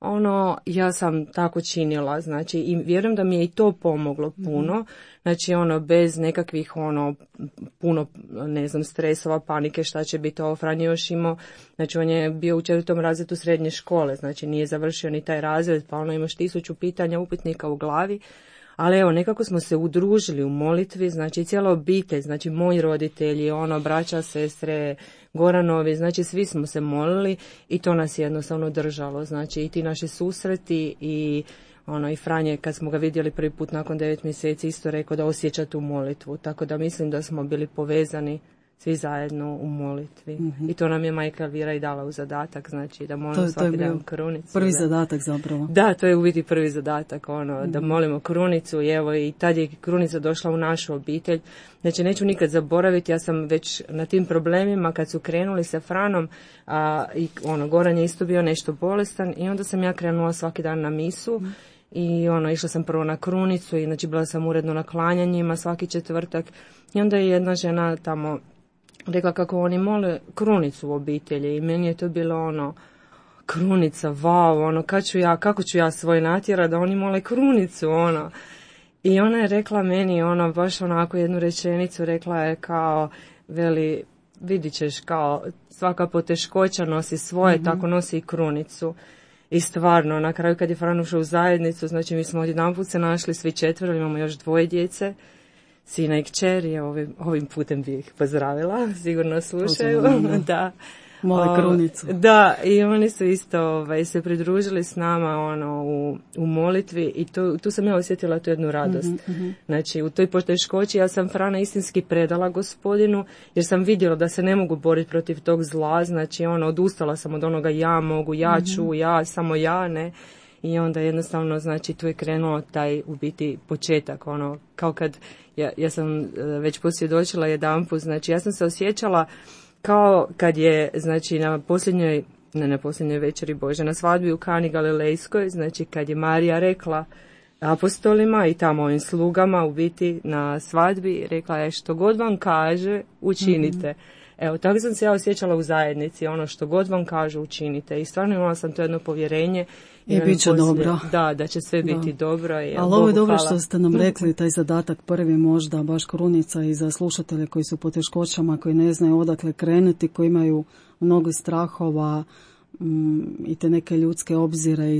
ja sam tako činila, znači i vjerujem da mi je i to pomoglo puno, znači bez nekakvih puno, ne znam, stresova, panike, šta će biti Franjo još imao, znači on je bio u 4. razredu srednje škole, znači nije završio ni taj razred, pa imaš 1000 pitanja, upitnika u glavi, ali evo nekako smo se udružili u molitvi, znači cijela obitelj, znači moji roditelji, braća, sestre, Goranovi, znači svi smo se molili i to nas je jednostavno držalo, znači i ti naši susreti i i Franje kad smo ga vidjeli prvi put nakon 9 mjeseci isto rekao da osjeća tu molitvu, tako da mislim da smo bili povezani svi zajedno u molitvi. I to nam je majka Elvira i dala u zadatak, znači da molimo svaki dan krunicu. Prvi zadatak zapravo. Da, to je u biti prvi zadatak, da molimo krunicu i evo i tad je krunica došla u našu obitelj. Znači neću nikad zaboraviti, ja sam već na tim problemima kad su krenuli sa Franom, i Goran je isto bio nešto bolestan i onda sam ja krenula svaki dan na misu. I išla sam prvo na krunicu i znači bila sam uredno na klanjanjima svaki četvrtak i onda je jedna žena tamo rekla kako oni mole krunicu u obitelji i meni je to bilo krunica, wow, kako ću ja svoj natjera da oni mole krunicu, I ona je rekla meni, baš onako jednu rečenicu, rekla je kao, veli, vidit ćeš kao svaka poteškoća nosi svoje, tako nosi i krunicu. I stvarno, na kraju kad je Fran ušao u zajednicu, znači mi smo odjedanput se našli svi 4, imamo još 2 djece, sina i kćer, ovim putem bi ih pozdravila, sigurno slušaju. Da. Mole krunicu. Da, i oni su isto se pridružili s nama u molitvi i tu sam ja osjetila tu jednu radost. Znači u toj poteškoći ja sam Frana istinski predala Gospodinu jer sam vidjela da se ne mogu boriti protiv tog zla, znači odustala sam od onoga ja mogu, ja ću, samo ja, ne. I onda jednostavno, znači, tu je krenuo taj, u biti, početak, kao kad, ja sam već posvjedočila jedanput, znači, ja sam se osjećala kao kad je, znači, na posljednjoj večeri Bože, na svadbi u Kani Galilejskoj, znači, kad je Marija rekla apostolima i tamo ovim slugama, u biti, na svadbi, rekla je što god vam kaže, učinite. Evo, tako sam se ja osjećala u zajednici, ono što god vam kažu učinite i stvarno imala sam to jedno povjerenje. I bit će dobro. Da će sve biti dobro. Ali ovo je dobro što ste nam rekli, taj zadatak prvi možda, baš krunica i za slušatelje koji su po teškoćama, koji ne znaju odakle krenuti, koji imaju mnogo strahova i te neke ljudske obzire i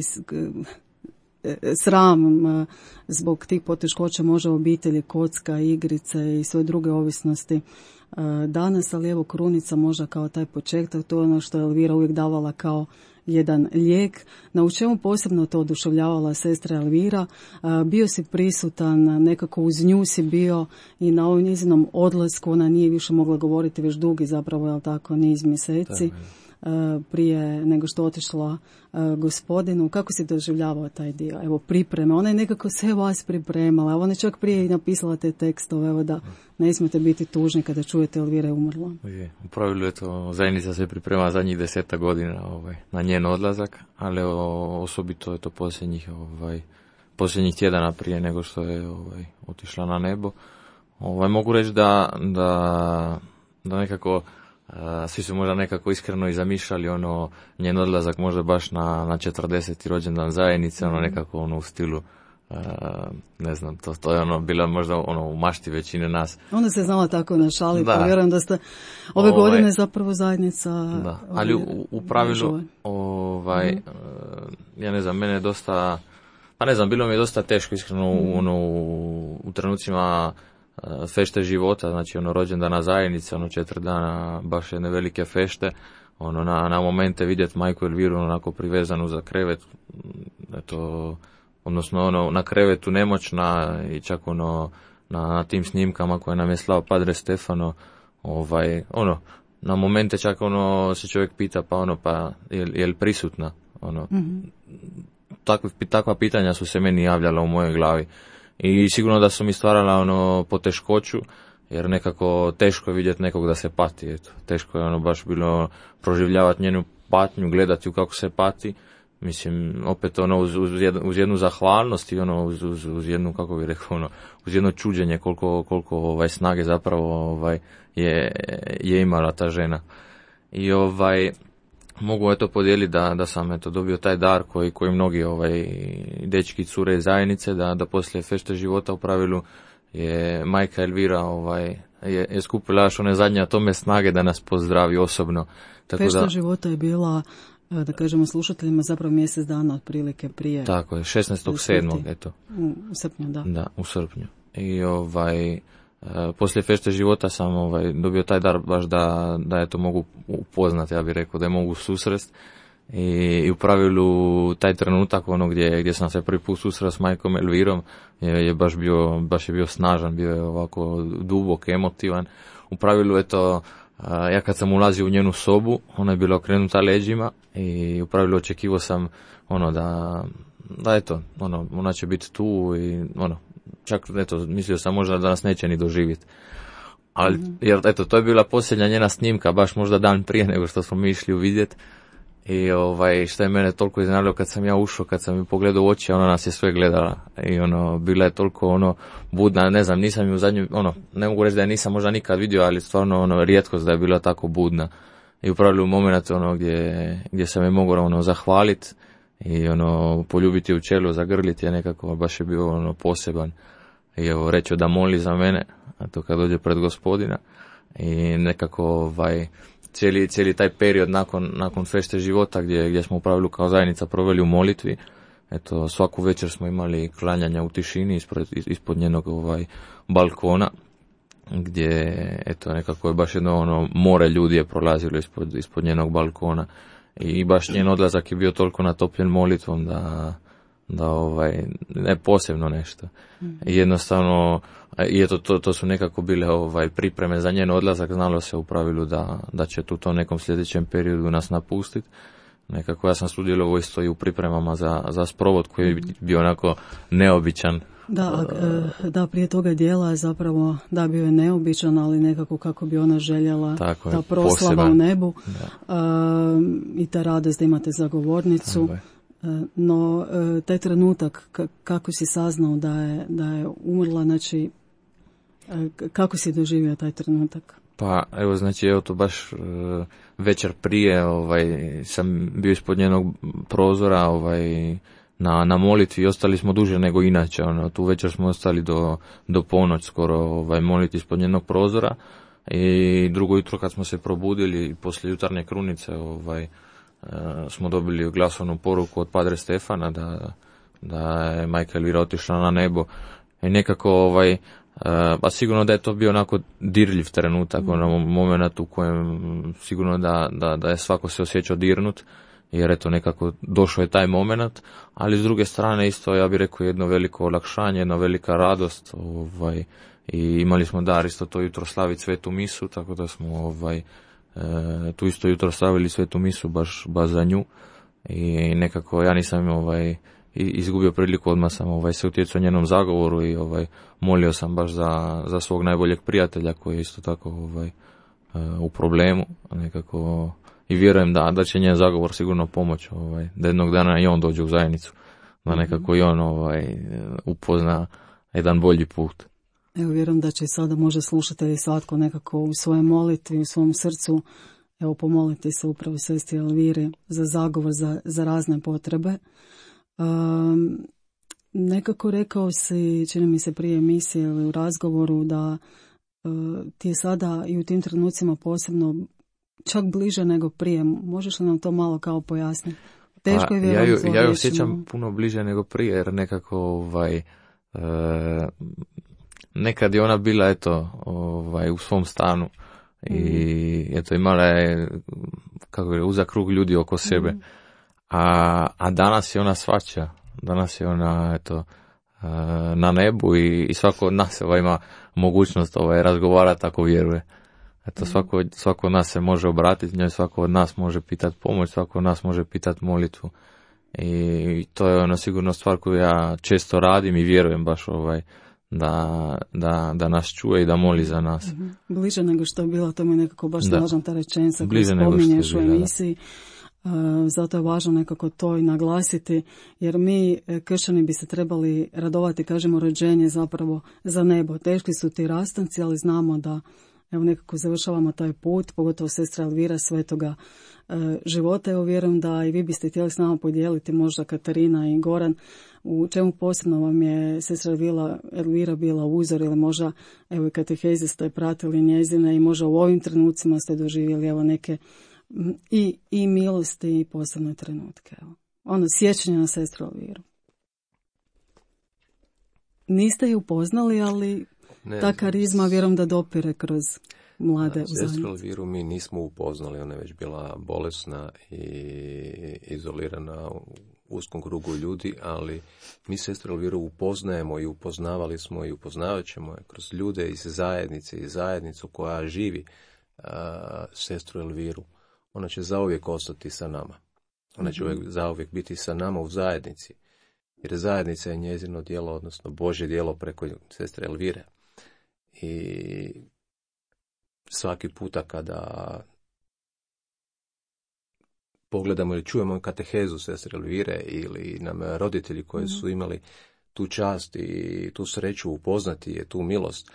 sram zbog tih poteškoća, može obitelji, kocka, igrice i sve druge ovisnosti danas, ali evo krunica možda kao taj početak, to je ono što je Elvira uvijek davala kao jedan lijek. Na čemu posebno to oduševljavala sestra Elvira, bio si prisutan, nekako uz nju si bio i na ovom njezinom odlasku ona nije više mogla govoriti već dugi zapravo, jel tako, niz mjeseci prije nego što otišla gospodinu. Kako si doživljavao taj dio? Evo pripreme, ona je nekako sve vas pripremala, ona je čak prije i napisala te tekstove, evo da ne smijete biti tužni kada čujete Elvira je umrla. U pravilu je to, zajednica se priprema zadnjih 10 godina na njen odlazak, ali osobito je to posljednjih tjedana prije nego što je otišla na nebo. Mogu reći da nekako svi su možda nekako iskreno i zamišljali njen odlazak možda baš na 40. rođendan zajednice, nekako u stilu, ne znam, to je bila možda u mašti većine nas. Ona se znala tako našaliti, pa vjerujem da ste ove godine zapravo zajednica. Da, ali u pravilu, ja ne znam, mene je dosta, pa ne znam, bilo mi je dosta teško iskreno u trenucima fešte života, znači rođendana zajednice, 4 dana baš jedne velike fešte, na momente vidjeti majku Elviru onako privezanu za krevet, odnosno na krevetu nemoćna i čak na tim snimkama koje nam je slao Padre Stefano, na momente čak se čovjek pita pa je li prisutna, takva pitanja su se meni javljala u mojoj glavi. I sigurno da su mi stvarala poteškoću, jer nekako teško je vidjeti nekog da se pati, eto. Teško je baš bilo proživljavati njenu patnju, gledati ju kako se pati. Mislim, opet uz jednu zahvalnost i uz jednu, kako bih rekao, uz jedno čuđenje koliko snage zapravo je imala ta žena. I mogu podijeliti da sam dobio taj dar koji mnogi dečki i cure iz zajednice, da poslije fešte života u pravilu je majka Elvira je skupila još one zadnje atome snage da nas pozdravi osobno. Tako fešta života je bila, da kažemo slušateljima, zapravo mjesec dana otprilike prije. Tako je, 16.7. eto. U srpnju, da. Da, u srpnju. I poslije fešte života sam dobio taj dar baš da mogu upoznati, ja bih rekao, da je mogu susrest. I u pravilu taj trenutak gdje sam se prvi put susreo s majkom Elvirom je baš bio snažan, bio je ovako dubok, emotivan. U pravilu ja kad sam ulazio u njenu sobu, ona je bila okrenuta leđima i u pravilu očekivao sam ona će biti tu i čak mislio sam možda da nas neće ni doživjeti. Ali jer to je bila posljednja njena snimka, baš možda dan prije nego što smo mi išli uvidjeti. I što je mene toliko iznenadilo kad sam ja ušao, kad sam ju pogledao u oči, ona nas je sve gledala i bila je toliko budna, ne znam, nisam ju zadnju, ne mogu reći da je nisam možda nikad vidio, ali stvarno rijetkost da je bila tako budna. I upravo u momentu gdje sam je mogao zahvaliti i poljubiti u čelo, zagrliti je nekako, baš je bio poseban. I reći da moli za mene, a to kad dođe pred Gospodina i nekako cijeli taj period nakon fešte života gdje smo u pravilu kao zajednica proveli u molitvi. Svaku večer smo imali klanjanja u tišini ispod njenog balkona, gdje nekako je baš jedno more ljudi je prolazilo ispod njenog balkona i baš njen odlazak je bio toliko natopljen molitvom da ne posebno nešto. I jednostavno to su nekako bile pripreme za njen odlazak, znalo se u pravilu da će tu to nekom sljedećem periodu nas napustiti. Nekako ja sam sudjelovao isto i u pripremama za sprovod koji je bio onako neobičan. Da, prije toga dijela je zapravo, da, bio je neobičan, ali nekako kako bi ona željela, tako ta proslava poseban u nebu i ta radost da imate zagovornicu. No, taj trenutak, kako si saznao da je umrla, znači, kako si doživio taj trenutak? Pa evo znači to baš večer prije sam bio ispod njenog prozora na molitvi i ostali smo duže nego inače. Tu večer smo ostali do ponoć skoro moliti ispod njenog prozora i drugo jutro kad smo se probudili poslije jutarnje krunice smo dobili glasovnu poruku od Padre Stefana da je majka Elvira otišla na nebo i nekako pa sigurno da je to bio onako dirljiv trenutak, moment u kojem sigurno da je svako se osjećao dirnut, jer eto nekako došao je taj moment, ali s druge strane isto ja bih rekao jedno veliko olakšanje, jedna velika radost i imali smo dar isto to jutro slaviti svetu misu, tako da smo tu isto jutro slavili svetu misu baš za nju i nekako ja nisam izgubio priliku, odmah sam se utjecao njenom zagovoru i molio sam baš za svog najboljeg prijatelja koji je isto tako u problemu nekako i vjerujem da će njen zagovor sigurno pomoći da jednog dana i on dođe u zajednicu, da nekako i on upozna jedan bolji put. Evo vjerujem da će i sada može slušatelji svatko nekako u svojoj molitvi, u svom srcu pomoliti se upravo sestri Elviri za zagovor za razne potrebe. Nekako rekao si, čini mi se prije emisije ili u razgovoru, da ti je sada i u tim trenucima posebno čak bliže nego prije. Možeš li nam to malo kao pojasniti? Teško je vjerujem. Ja ju osjećam puno bliže nego prije, jer nekako nekad je ona bila u svom stanu i imala je uzak krug ljudi oko sebe. A danas je ona svača, danas je ona na nebu i svako od nas ima mogućnost razgovarati ako vjeruje. Svako od nas se može obratiti njoj, svako od nas može pitati pomoć, svako od nas može pitati molitvu. I to je sigurno stvar koju ja često radim i vjerujem baš da nas čuje i da moli za nas. Bliže nego što je bila, to mi je nekako baš snažna ta rečenica koju spominješ u emisiji. Zato je važno nekako to i naglasiti, jer mi kršćani bi se trebali radovati, kažemo, rođenje zapravo za nebo. Teški su ti rastanci, ali znamo da nekako završavamo taj put, pogotovo sestra Elvira, svetoga života. Evo vjerujem da i vi biste htjeli s nama podijeliti, možda Katarina i Goran, u čemu posebno vam je sestra Elvira bila uzor, ili možda i kateheze ste pratili njezine i možda u ovim trenucima ste doživjeli neke i milosti i posebne trenutke. Sjećanje na sestru Elviru. Niste ju upoznali, ali ta karizma vjerujem da dopire kroz mlade u zajednici. Sestru Elviru mi nismo upoznali, ona je već bila bolesna i izolirana u uskom krugu ljudi, ali mi sestru Elviru upoznajemo i upoznavali smo i upoznavat ćemo je kroz ljude iz zajednice i zajednicu koja živi sestru Elviru. Ona će zauvijek ostati sa nama. Ona će zauvijek biti sa nama u zajednici. Jer zajednica je njezino djelo, odnosno Božje djelo preko sestre Elvire. I svaki puta kada pogledamo ili čujemo katehezu sestre Elvire ili nam roditelji koji su imali tu čast i tu sreću upoznati je tu milost,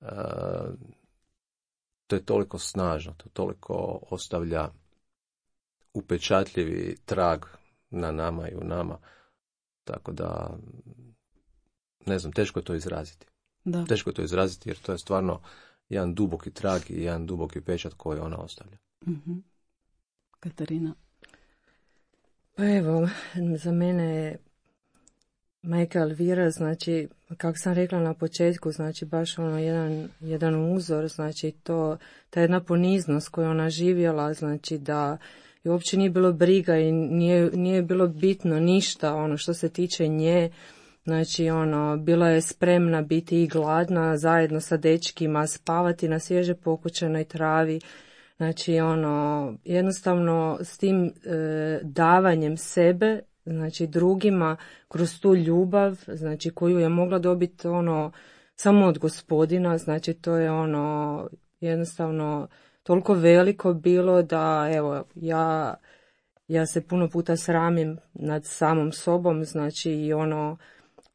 to je toliko snažno, to toliko ostavlja upečatljivi trag na nama i u nama, tako da ne znam, teško je to izraziti. Da. Teško je to izraziti jer to je stvarno jedan duboki trag i jedan duboki pečat koji ona ostavlja. Katarina? Pa evo, za mene je majka Elvira, znači, kako sam rekla na početku, znači baš jedan uzor, znači ta jedna poniznost koju ona živjela, znači da i uopće nije bilo briga i nije bilo bitno ništa što se tiče nje. Znači bila je spremna biti i gladna zajedno sa dečkima, spavati na svježe pokućenoj travi. Znači jednostavno s tim davanjem sebe, znači drugima kroz tu ljubav, znači koju je mogla dobiti samo od Gospodina, znači to je jednostavno toliko veliko bilo da evo ja se puno puta sramim nad samom sobom, znači i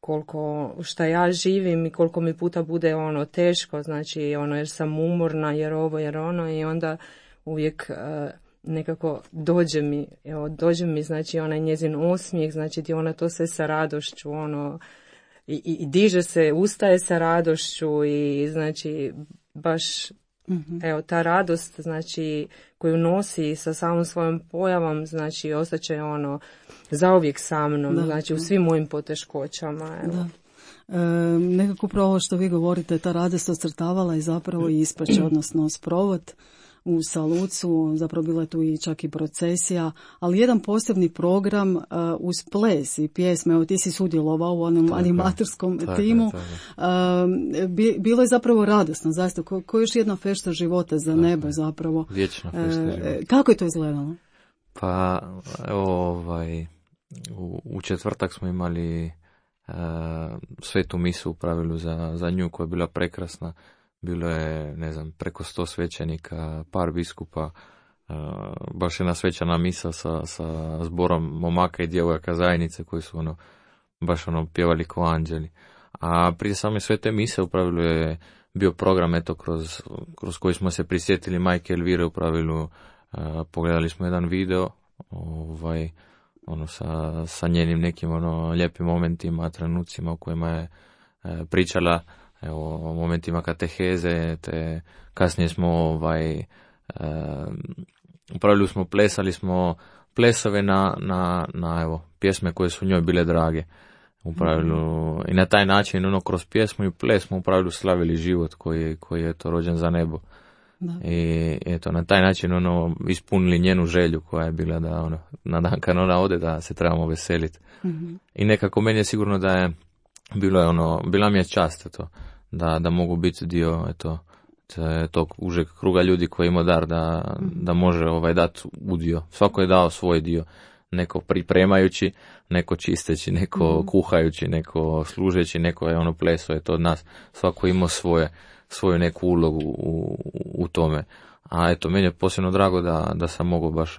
šta ja živim i koliko mi puta bude ono teško, znači jer sam umorna, jer ovo, jer ono, i onda uvijek nekako dođe mi znači onaj njezin osmijeh, znači gdje ona to sve sa radošću i diže se, ustaje sa radošću i znači baš ta radost znači koju nosi sa samom svojom pojavom, znači ostaće zauvijek sa mnom, znači u svim mojim poteškoćama. Da. Nekako upravo ovo što vi govorite, ta radost ocrtavala i zapravo i ispraće, odnosno sprovod u Salucu, zapravo bila je tu i čak i procesija, ali jedan posebni program uz ples i pjesme, evo ti si sudjelovao u onom animatorskom timu, bilo je zapravo radosno, zaista, ko još jedna fešta života za nebo zapravo. Vječna fešta života. Kako je to izgledalo? Pa, u četvrtak smo imali svetu misu u pravilu za nju koja je bila prekrasna. Bilo je, preko 100 svećenika, par biskupa, baš jedna svečana misa sa zborom momaka i djevojaka zajednice koji su baš pjevali ko anđeli. A prije same svete mise u pravilu je bio program kroz koji smo se prisjetili majke Elvire u pravilu. Pogledali smo jedan video sa njenim nekim lijepim momentima, trenucima u kojima je pričala o momentima kateheze, te kasnije smo u pravilu smo plesali smo plesove na pjesme koje su njoj bile drage. U pravilu, i na taj način kroz pjesmu i ples smo u pravilu slavili život koji je to rođen za nebo. Da. I eto, na taj način ispunili njenu želju koja je bila da na dan kad ona ode da se trebamo veseliti. I nekako meni je sigurno da je bila mi je čast da mogu biti dio tog užeg kruga ljudi koji ima dar da može dati udio. Svako je dao svoj dio. Neko pripremajući, neko čisteći, neko kuhajući, neko služeći, neko je pleso, od nas. Svako ima svoju neku ulogu u tome. A meni je posebno drago da sam mogao baš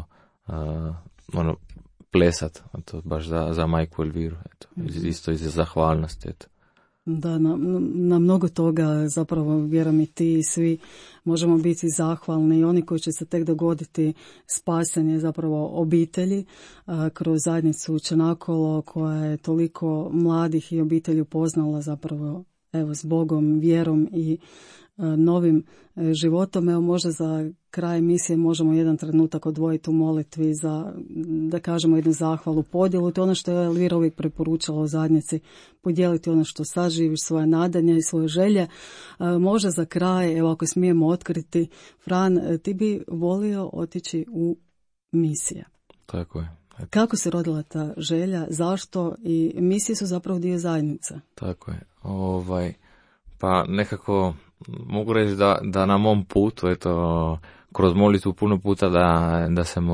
plesat, baš za majku Elviru, isto iz zahvalnosti, Da, na mnogo toga zapravo, vjerujem i ti i svi možemo biti zahvalni, i oni koji će se tek dogoditi spasanje zapravo obitelji kroz zajednicu Čenakolo koja je toliko mladih i obitelji upoznala zapravo s Bogom, vjerom i novim životom. Evo, možda za kraj emisije možemo jedan trenutak odvojiti u molitvi za, da kažemo, jednu zahvalu, podjelu. To je ono što je Elvira uvijek preporučala u zajednici, podijeliti ono što saživiš, svoje nadanja i svoje želje. Možda za kraj, evo, ako smijemo otkriti, Fran, ti bi volio otići u misije. Tako je. Kako se rodila ta želja, zašto, i misije su zapravo dio zajednice? Tako je. Pa nekako mogu reći da na mom putu, kroz molitvu puno puta da sam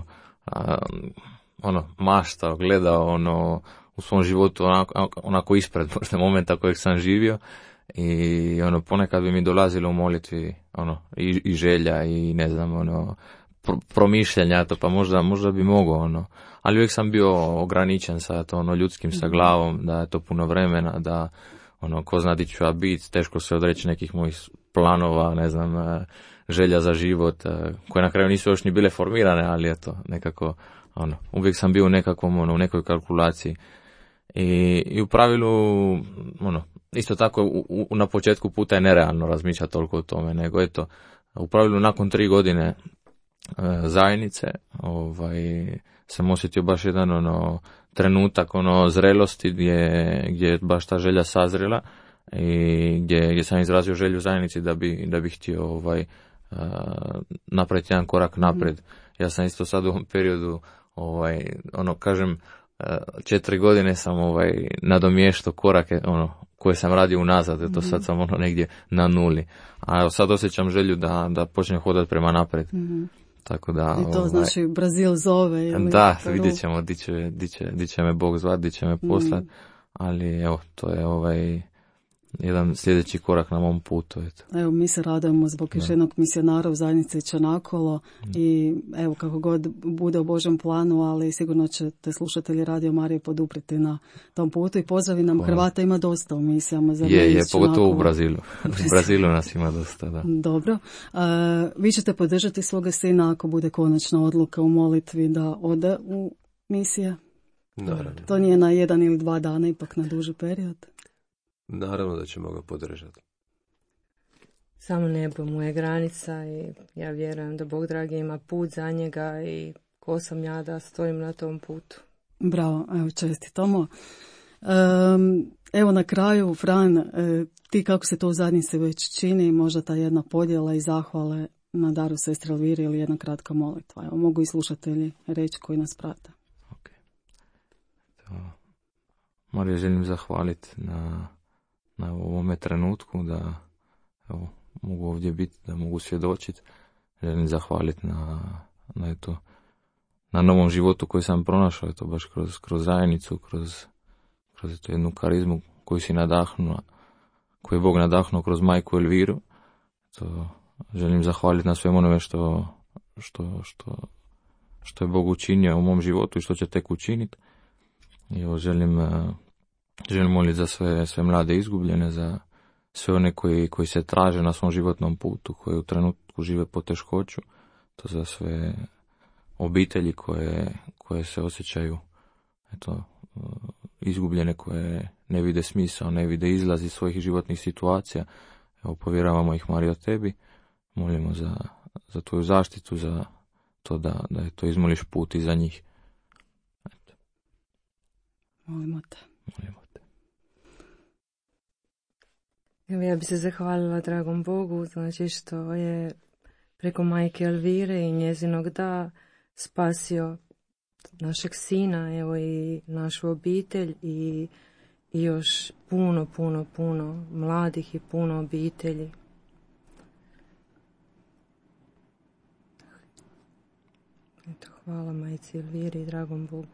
maštao, gledao u svom životu onako ispred možda momenta kojeg sam živio, i ponekad bi mi dolazilo u molitvi i želja i promišljanja, pa možda bi mogao, ali uvijek sam bio ograničen sa ljudskim sa glavom, da je to puno vremena, da ko zna di ću ja biti, teško se odreći nekih mojih planova, želja za život, koje na kraju nisu još ni bile formirane, ali nekako, uvijek sam bio u nekoj kalkulaciji. I u pravilu, isto tako, na početku puta je nerealno razmišljati toliko o tome, nego u pravilu nakon 3 godine zajednice, sam osjetio baš jedan trenutak zrelosti gdje je baš ta želja sazrela i gdje sam izrazio želju zajednici da bi htio napraviti jedan korak naprijed. Ja sam isto sad u ovom periodu, kažem, 4 godine sam nadomještao korake koje sam radio unazad, sad sam negdje na nuli. A sad osjećam želju da počnem hodati prema naprijed. Tako da, i to znači Brazil zove. Ili da, vidjet ćemo di će me Bog zvat, di će me poslat, ali evo, to je jedan sljedeći korak na mom putu. Eto. Evo, mi se radujemo zbog još jednog misionara u zajednici Čanakolo i evo, kako god bude u Božjem planu, ali sigurno ćete slušatelji Radio Marije poduprijeti na tom putu i pozdravi nam. Hrvata ima dosta u misijama. Je, pogotovo u Brazilu. U Brazilu nas ima dosta, da. Dobro. Vi ćete podržati svoga sina ako bude konačna odluka u molitvi da ode u misije? Naravno. To nije na 1 ili 2 dana, ipak na duži period? Naravno da ćemo ga podržati. Samo nebo mu je granica i ja vjerujem da Bog dragi ima put za njega i ko sam ja da stojim na tom putu. Bravo, evo čestitamo. Evo na kraju, Fran, ti kako se to u zajednici već čini, možda ta jedna podjela i zahvale na daru sestre Elvire ili jedna kratka molitva. Evo, mogu i slušatelji reći koji nas prate. Okay. Marija, želim zahvaliti na ovome trenutku da evo, mogu ovdje biti, da mogu svjedočiti. Želim zahvaliti na novom životu koji sam pronašao, je to baš kroz zajednicu, kroz tu jednu karizmu koju si nadahnuo, koju je Bog nadahnuo kroz majku Elviru. To želim zahvaliti na svemu onome što je Bog učinio u mom životu i što će tek učiniti. I evo, želim moliti za sve mlade izgubljene, za sve one koji se traže na svom životnom putu, koji u trenutku žive poteškoću, to za sve obitelji koje se osjećaju izgubljene, koje ne vide smisao, ne vide izlaz iz svojih životnih situacija. Evo, povjeravamo ih, Marijo, tebi, molimo za tvoju zaštitu, za to da je to izmoliš put i za njih. Eto. Molimo te. Evo, ja bi se zahvalila dragom Bogu, znači što je preko majke Elvire i njezinog da spasio našeg sina, evo i našu obitelj i još puno mladih i puno obitelji. Eto, hvala majci Elviri i dragom Bogu.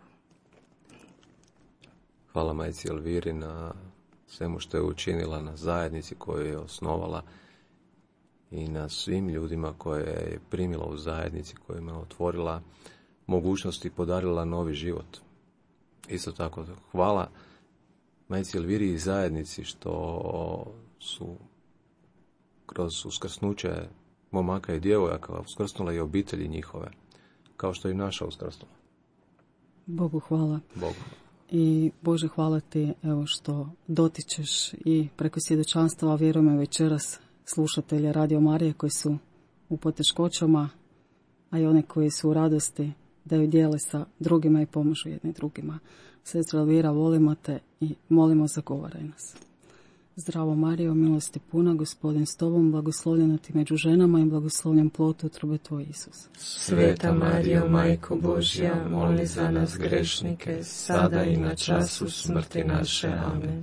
Hvala majci Elviri na svemu što je učinila, na zajednici koju je osnovala i na svim ljudima koje je primila u zajednici, kojima je otvorila mogućnosti i podarila novi život. Isto tako hvala majci Elviri i zajednici što su kroz uskrsnuće momaka i djevojaka uskrsnula i obitelji njihove, kao što je i naša uskrsnula. Bogu hvala. Bogu. I Bože, hvala ti, evo, što dotičeš i preko svjedočanstva, vjerujem večeras, slušatelje Radio Marije koji su u poteškoćama, a i one koji su u radosti, da ju dijele sa drugima i pomažu jedni drugima. Sestra Elvira, volimo te i molimo, zagovaraj nas. Zdravo Marijo, milosti puna, Gospodin s tobom, blagoslovljena ti među ženama i blagoslovljen plod utrobe tvoj Isus. Sveta Marijo, Majko Božja, moli za nas grešnike, sada i na času smrti naše. Amen.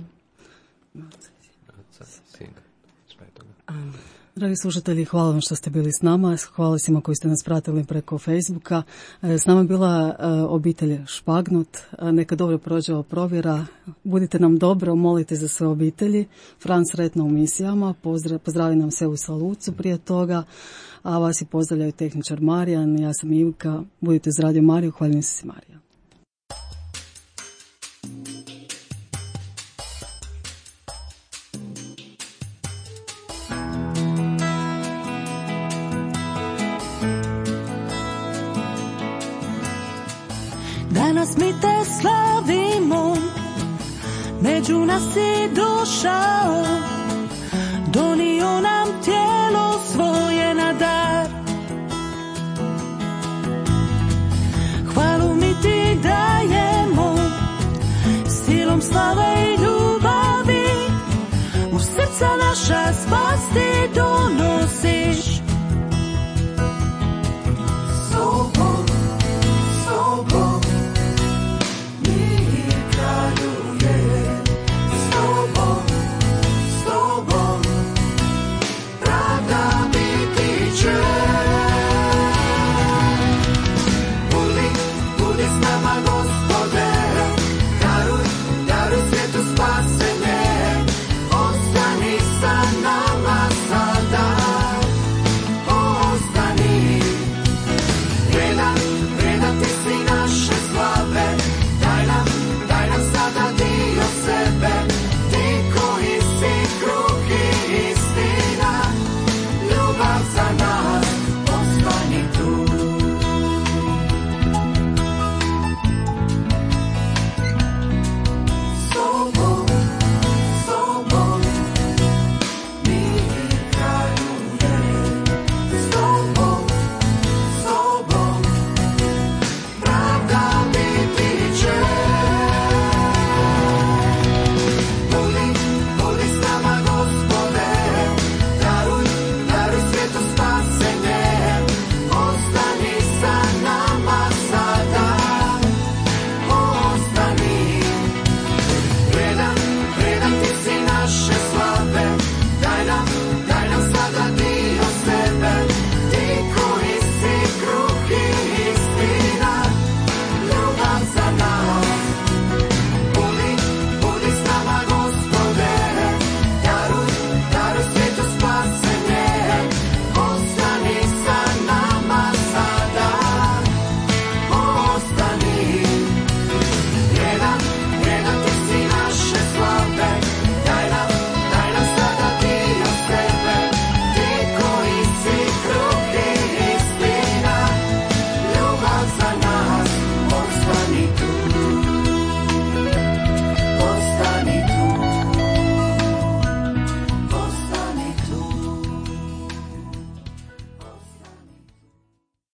Amen. Dragi slušatelji, hvala vam što ste bili s nama, hvala svima koji ste nas pratili preko Facebooka. S nama je bila obitelj Špagnut, neka dobro prođe ova provjera, budite nam dobro, molite za sve obitelji. Fran, sretno u misijama, pozdravi nam se u Salucu prije toga, a vas i pozdravljaju tehničar Marijan, ja sam Ivka, budite uz Radio Mariju, hvaljen si Marija. Danas mi te slavimo, među nas si došao, donio nam tijelo svoje na dar.